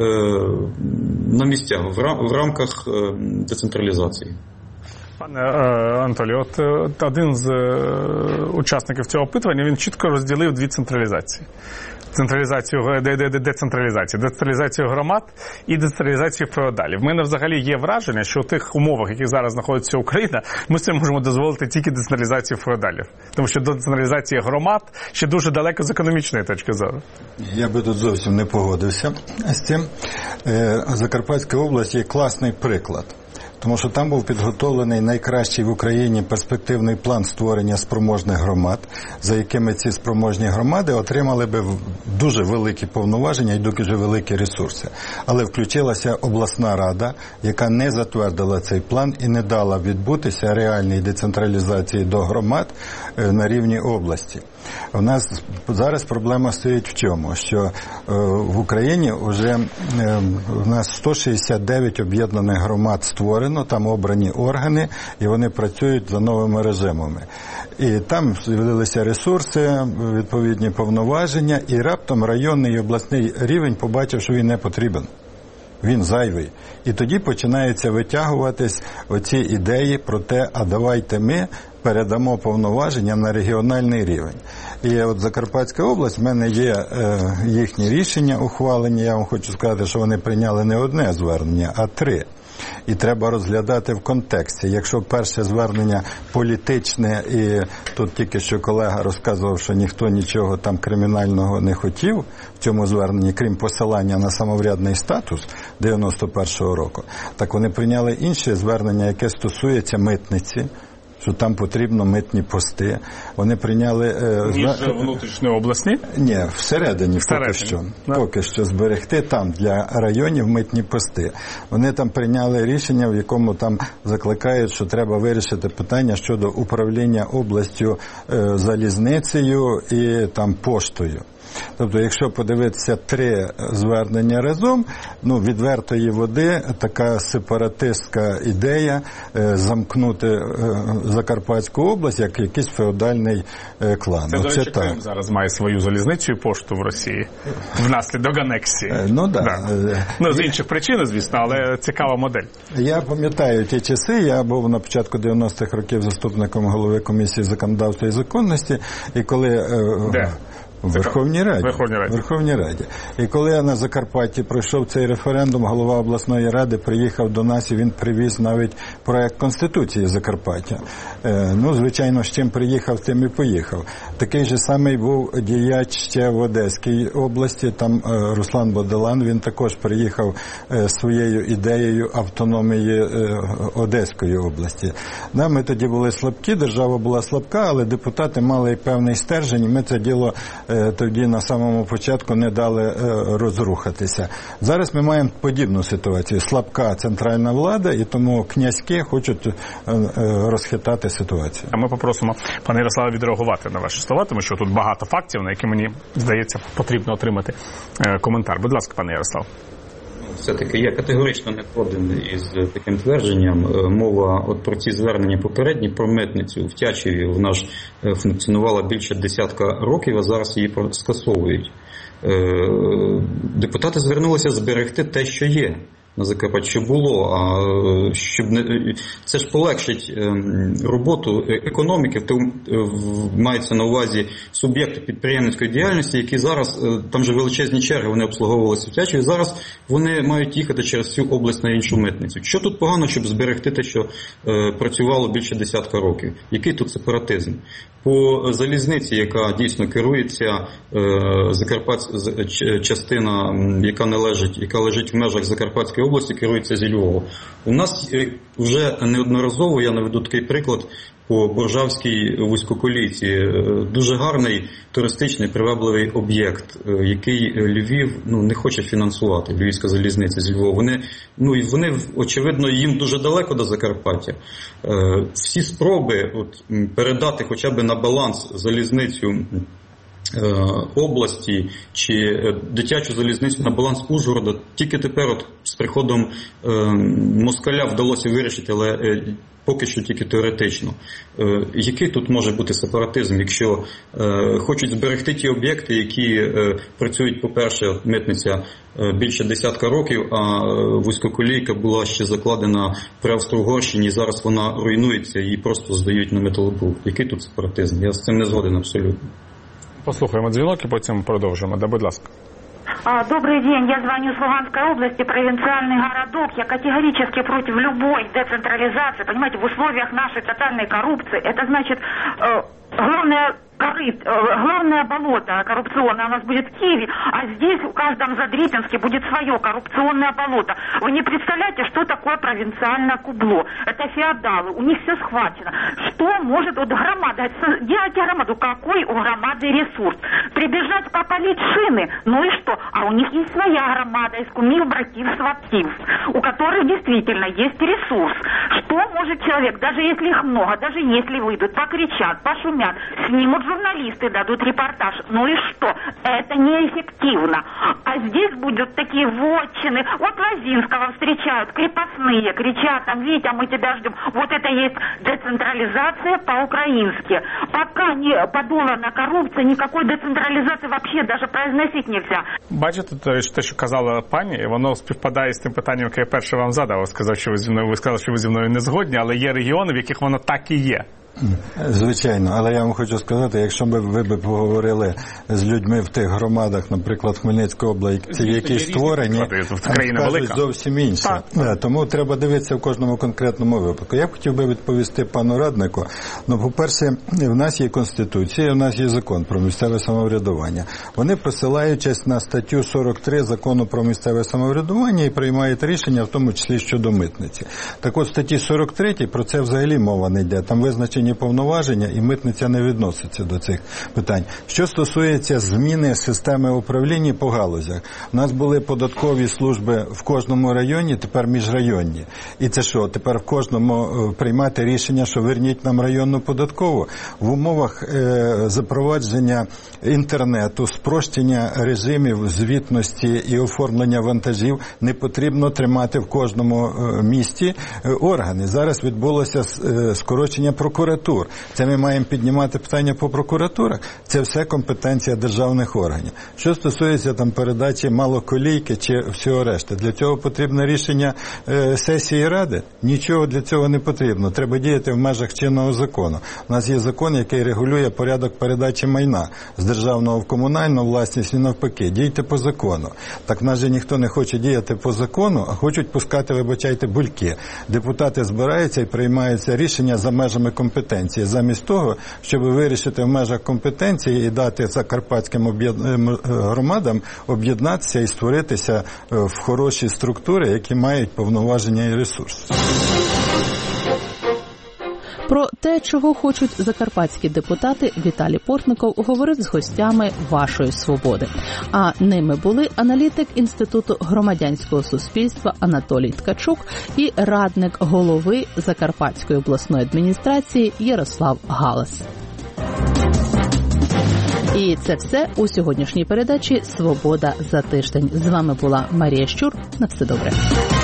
на місцях, в рамках децентралізації. Пане Анатолію, от один з учасників цього опитування, він чітко розділив дві централізації. Централізацію, децентралізацію, децентралізацію громад і децентралізацію феодалів. В мене взагалі є враження, що в тих умовах, в яких зараз знаходиться Україна, ми це можемо дозволити тільки децентралізацію феодалів. Тому що до децентралізації громад ще дуже далеко з економічної точки зору. Я би тут зовсім не погодився з цим. Закарпатська область є класний приклад. Тому що там був підготовлений найкращий в Україні перспективний план створення спроможних громад, за якими ці спроможні громади отримали би дуже великі повноваження і дуже великі ресурси. Але включилася обласна рада, яка не затвердила цей план і не дала відбутися реальній децентралізації до громад на рівні області. У нас зараз проблема стоїть в чому? Що в Україні вже у нас сто шістдесят дев'ять об'єднаних громад створено, там обрані органи, і вони працюють за новими режимами. І там з'явилися ресурси, відповідні повноваження, і раптом районний і обласний рівень побачив, що він не потрібен. Він зайвий. І тоді починаються витягуватись оці ідеї про те, а давайте ми передамо повноваження на регіональний рівень. І от Закарпатська область, в мене є е, їхні рішення ухвалені. Я вам хочу сказати, що вони прийняли не одне звернення, а три. І треба розглядати в контексті. Якщо перше звернення політичне, і тут тільки що колега розказував, що ніхто нічого там кримінального не хотів в цьому зверненні, крім посилання на самоврядний статус дев'яносто першого року, так вони прийняли інше звернення, яке стосується митниці, що там потрібно митні пости. Вони прийняли... Ніж внутрішньо обласні? Ні, всередині, всередині. Поки що. Да. Поки що зберегти там для районів митні пости. Вони там прийняли рішення, в якому там закликають, що треба вирішити питання щодо управління областю е, залізницею і там поштою. Тобто, якщо подивитися три звернення разом, ну, відвертої води, така сепаратистська ідея е, замкнути е, Закарпатську область як якийсь феодальний е, клан. Це, ну, до речі, це Крим так. зараз має свою залізницю і пошту в Росії внаслідок анексії. Е, ну, да. да. Ну, з інших причин, звісно, але цікава модель. Я пам'ятаю ті часи, я був на початку дев'яностих років заступником голови комісії законодавства і законності, і коли... Е, Де? В Верховній Раді. Верховній Раді. Верховній Раді. І коли я на Закарпатті пройшов цей референдум, голова обласної ради приїхав до нас і він привіз навіть проект Конституції Закарпаття. Е, ну, звичайно, з чим приїхав, тим і поїхав. Такий же самий був діяч ще в Одеській області, там е, Руслан Боделан, він також приїхав е, своєю ідеєю автономії е, Одеської області. Да, ми тоді були слабкі, держава була слабка, але депутати мали певний стержень, і ми це діло тоді на самому початку не дали розрухатися. Зараз ми маємо подібну ситуацію. Слабка центральна влада, і тому князьки хочуть розхитати ситуацію. А ми попросимо пана Ярослава відреагувати на ваші слова, тому що тут багато фактів, на які, мені здається, потрібно отримати коментар. Будь ласка, пане Ярослав. Все-таки я категорично не згоден із таким твердженням. Мова от про ці звернення попередні, про митницю в Тячеві, вона ж функціонувала більше десятка років, а зараз її скасовують. Депутати звернулися зберегти те, що є на Закарпатті, що було, а щоб не це ж полегшить роботу економіки, мається на увазі суб'єкти підприємницької діяльності, які зараз, там же величезні черги, вони обслуговувалися в Тячеві, зараз вони мають їхати через всю область на іншу митницю. Що тут погано, щоб зберегти те, що працювало більше десятка років? Який тут сепаратизм? По залізниці, яка дійсно керується, Закарпатська частина, яка належить, яка лежить в межах Закарпатської області, керується зі Львова. У нас вже неодноразово, я наведу такий приклад, по Боржавській вузькоколійці. Дуже гарний туристичний привабливий об'єкт, який Львів ну, не хоче фінансувати, Львівська залізниця з Львова. Вони, ну, і вони, очевидно, їм дуже далеко до Закарпаття. Всі спроби от, передати хоча б на баланс залізницю області чи дитячу залізницю на баланс Ужгорода тільки тепер от з приходом москаля вдалося вирішити, але поки що тільки теоретично. Який тут може бути сепаратизм, якщо хочуть зберегти ті об'єкти, які працюють, по-перше, митниця більше десятка років, а вузькоколійка була ще закладена при Австро-Угорщині, і зараз вона руйнується, її просто здають на металобрух. Який тут сепаратизм? Я з цим не згоден абсолютно. Послухаємо дзвінок і потім продовжимо. Да, будь ласка. Добрый день, я звоню с Луганской области, провинциальный городок. Я категорически против любой децентрализации. Понимаете, в условиях нашей тотальной коррупции, это значит, э, главное... корыт, главное болото коррупционное у нас будет в Киеве, а здесь в каждом Задрипинске будет свое коррупционное болото. Вы не представляете, что такое провинциальное кубло. Это феодалы, у них все схвачено. Что может вот громада, делайте громаду, какой у громады ресурс? Прибежать попалить шины, ну и что? А у них есть своя громада из кумив, братьев, сватьев, у которых действительно есть ресурс. Что может человек, даже если их много, даже если выйдут, покричат, пошумят, снимут журналисты, дадут репортаж. Ну и что? Это неэффективно. А здесь будут такие вотчины. Вот Лозинского встречают, крепостные, кричат там, Витя, мы тебя ждем. Вот это есть децентрализация по-украински. Пока не подолана коррупция, никакой децентрализации вообще даже произносить нельзя. Бачите, те, що казала пані, воно співпадає з тим питанням, яке я перше вам задав. Сказав, що ви зі мною, ви сказали, що ви зі мною не згодні, але є регіони, в яких воно так і є. Звичайно, але я вам хочу сказати, якщо б ви б поговорили з людьми в тих громадах, наприклад, Хмельницької області, які створені, скажуть зовсім інше. Тому треба дивитися в кожному конкретному випадку. Я б хотів би відповісти пану раднику. Ну, по-перше, в нас є Конституція, в нас є закон про місцеве самоврядування. Вони посилаючись на статтю сорок три закону про місцеве самоврядування і приймають рішення, в тому числі щодо митниці. Так от, статті сорок три про це взагалі мова не йде. Там визначені скорочені повноваження, і митниця не відноситься до цих питань. Що стосується зміни системи управління по галузях, у нас були податкові служби в кожному районі, тепер міжрайонні. І це що? Тепер в кожному приймати рішення, що верніть нам районну податкову? В умовах е, запровадження інтернету, спрощення режимів звітності і оформлення вантажів не потрібно тримати в кожному місті органи. Зараз відбулося скорочення прокуратур. Це ми маємо піднімати питання по прокуратурах. Це все компетенція державних органів. Що стосується там передачі малоколійки чи всього решти, для цього потрібне рішення е, сесії Ради? Нічого для цього не потрібно. Треба діяти в межах чинного закону. У нас є закон, який регулює порядок передачі майна з державного в комунальну власність і навпаки. Дійте по закону. Так в нас же ніхто не хоче діяти по закону, а хочуть пускати, вибачайте, бульки. Депутати збираються і приймаються рішення за межами компетенції. Замість того, щоб вирішити в межах компетенції і дати закарпатським об'єд... громадам об'єднатися і створитися в хороші структури, які мають повноваження і ресурси. Про те, чого хочуть закарпатські депутати, Віталій Портников говорив з гостями «Вашої свободи». А ними були аналітик Інституту громадянського суспільства Анатолій Ткачук і радник голови Закарпатської обласної адміністрації Ярослав Галас. І це все у сьогоднішній передачі «Свобода за тиждень». З вами була Марія Щур. На все добре.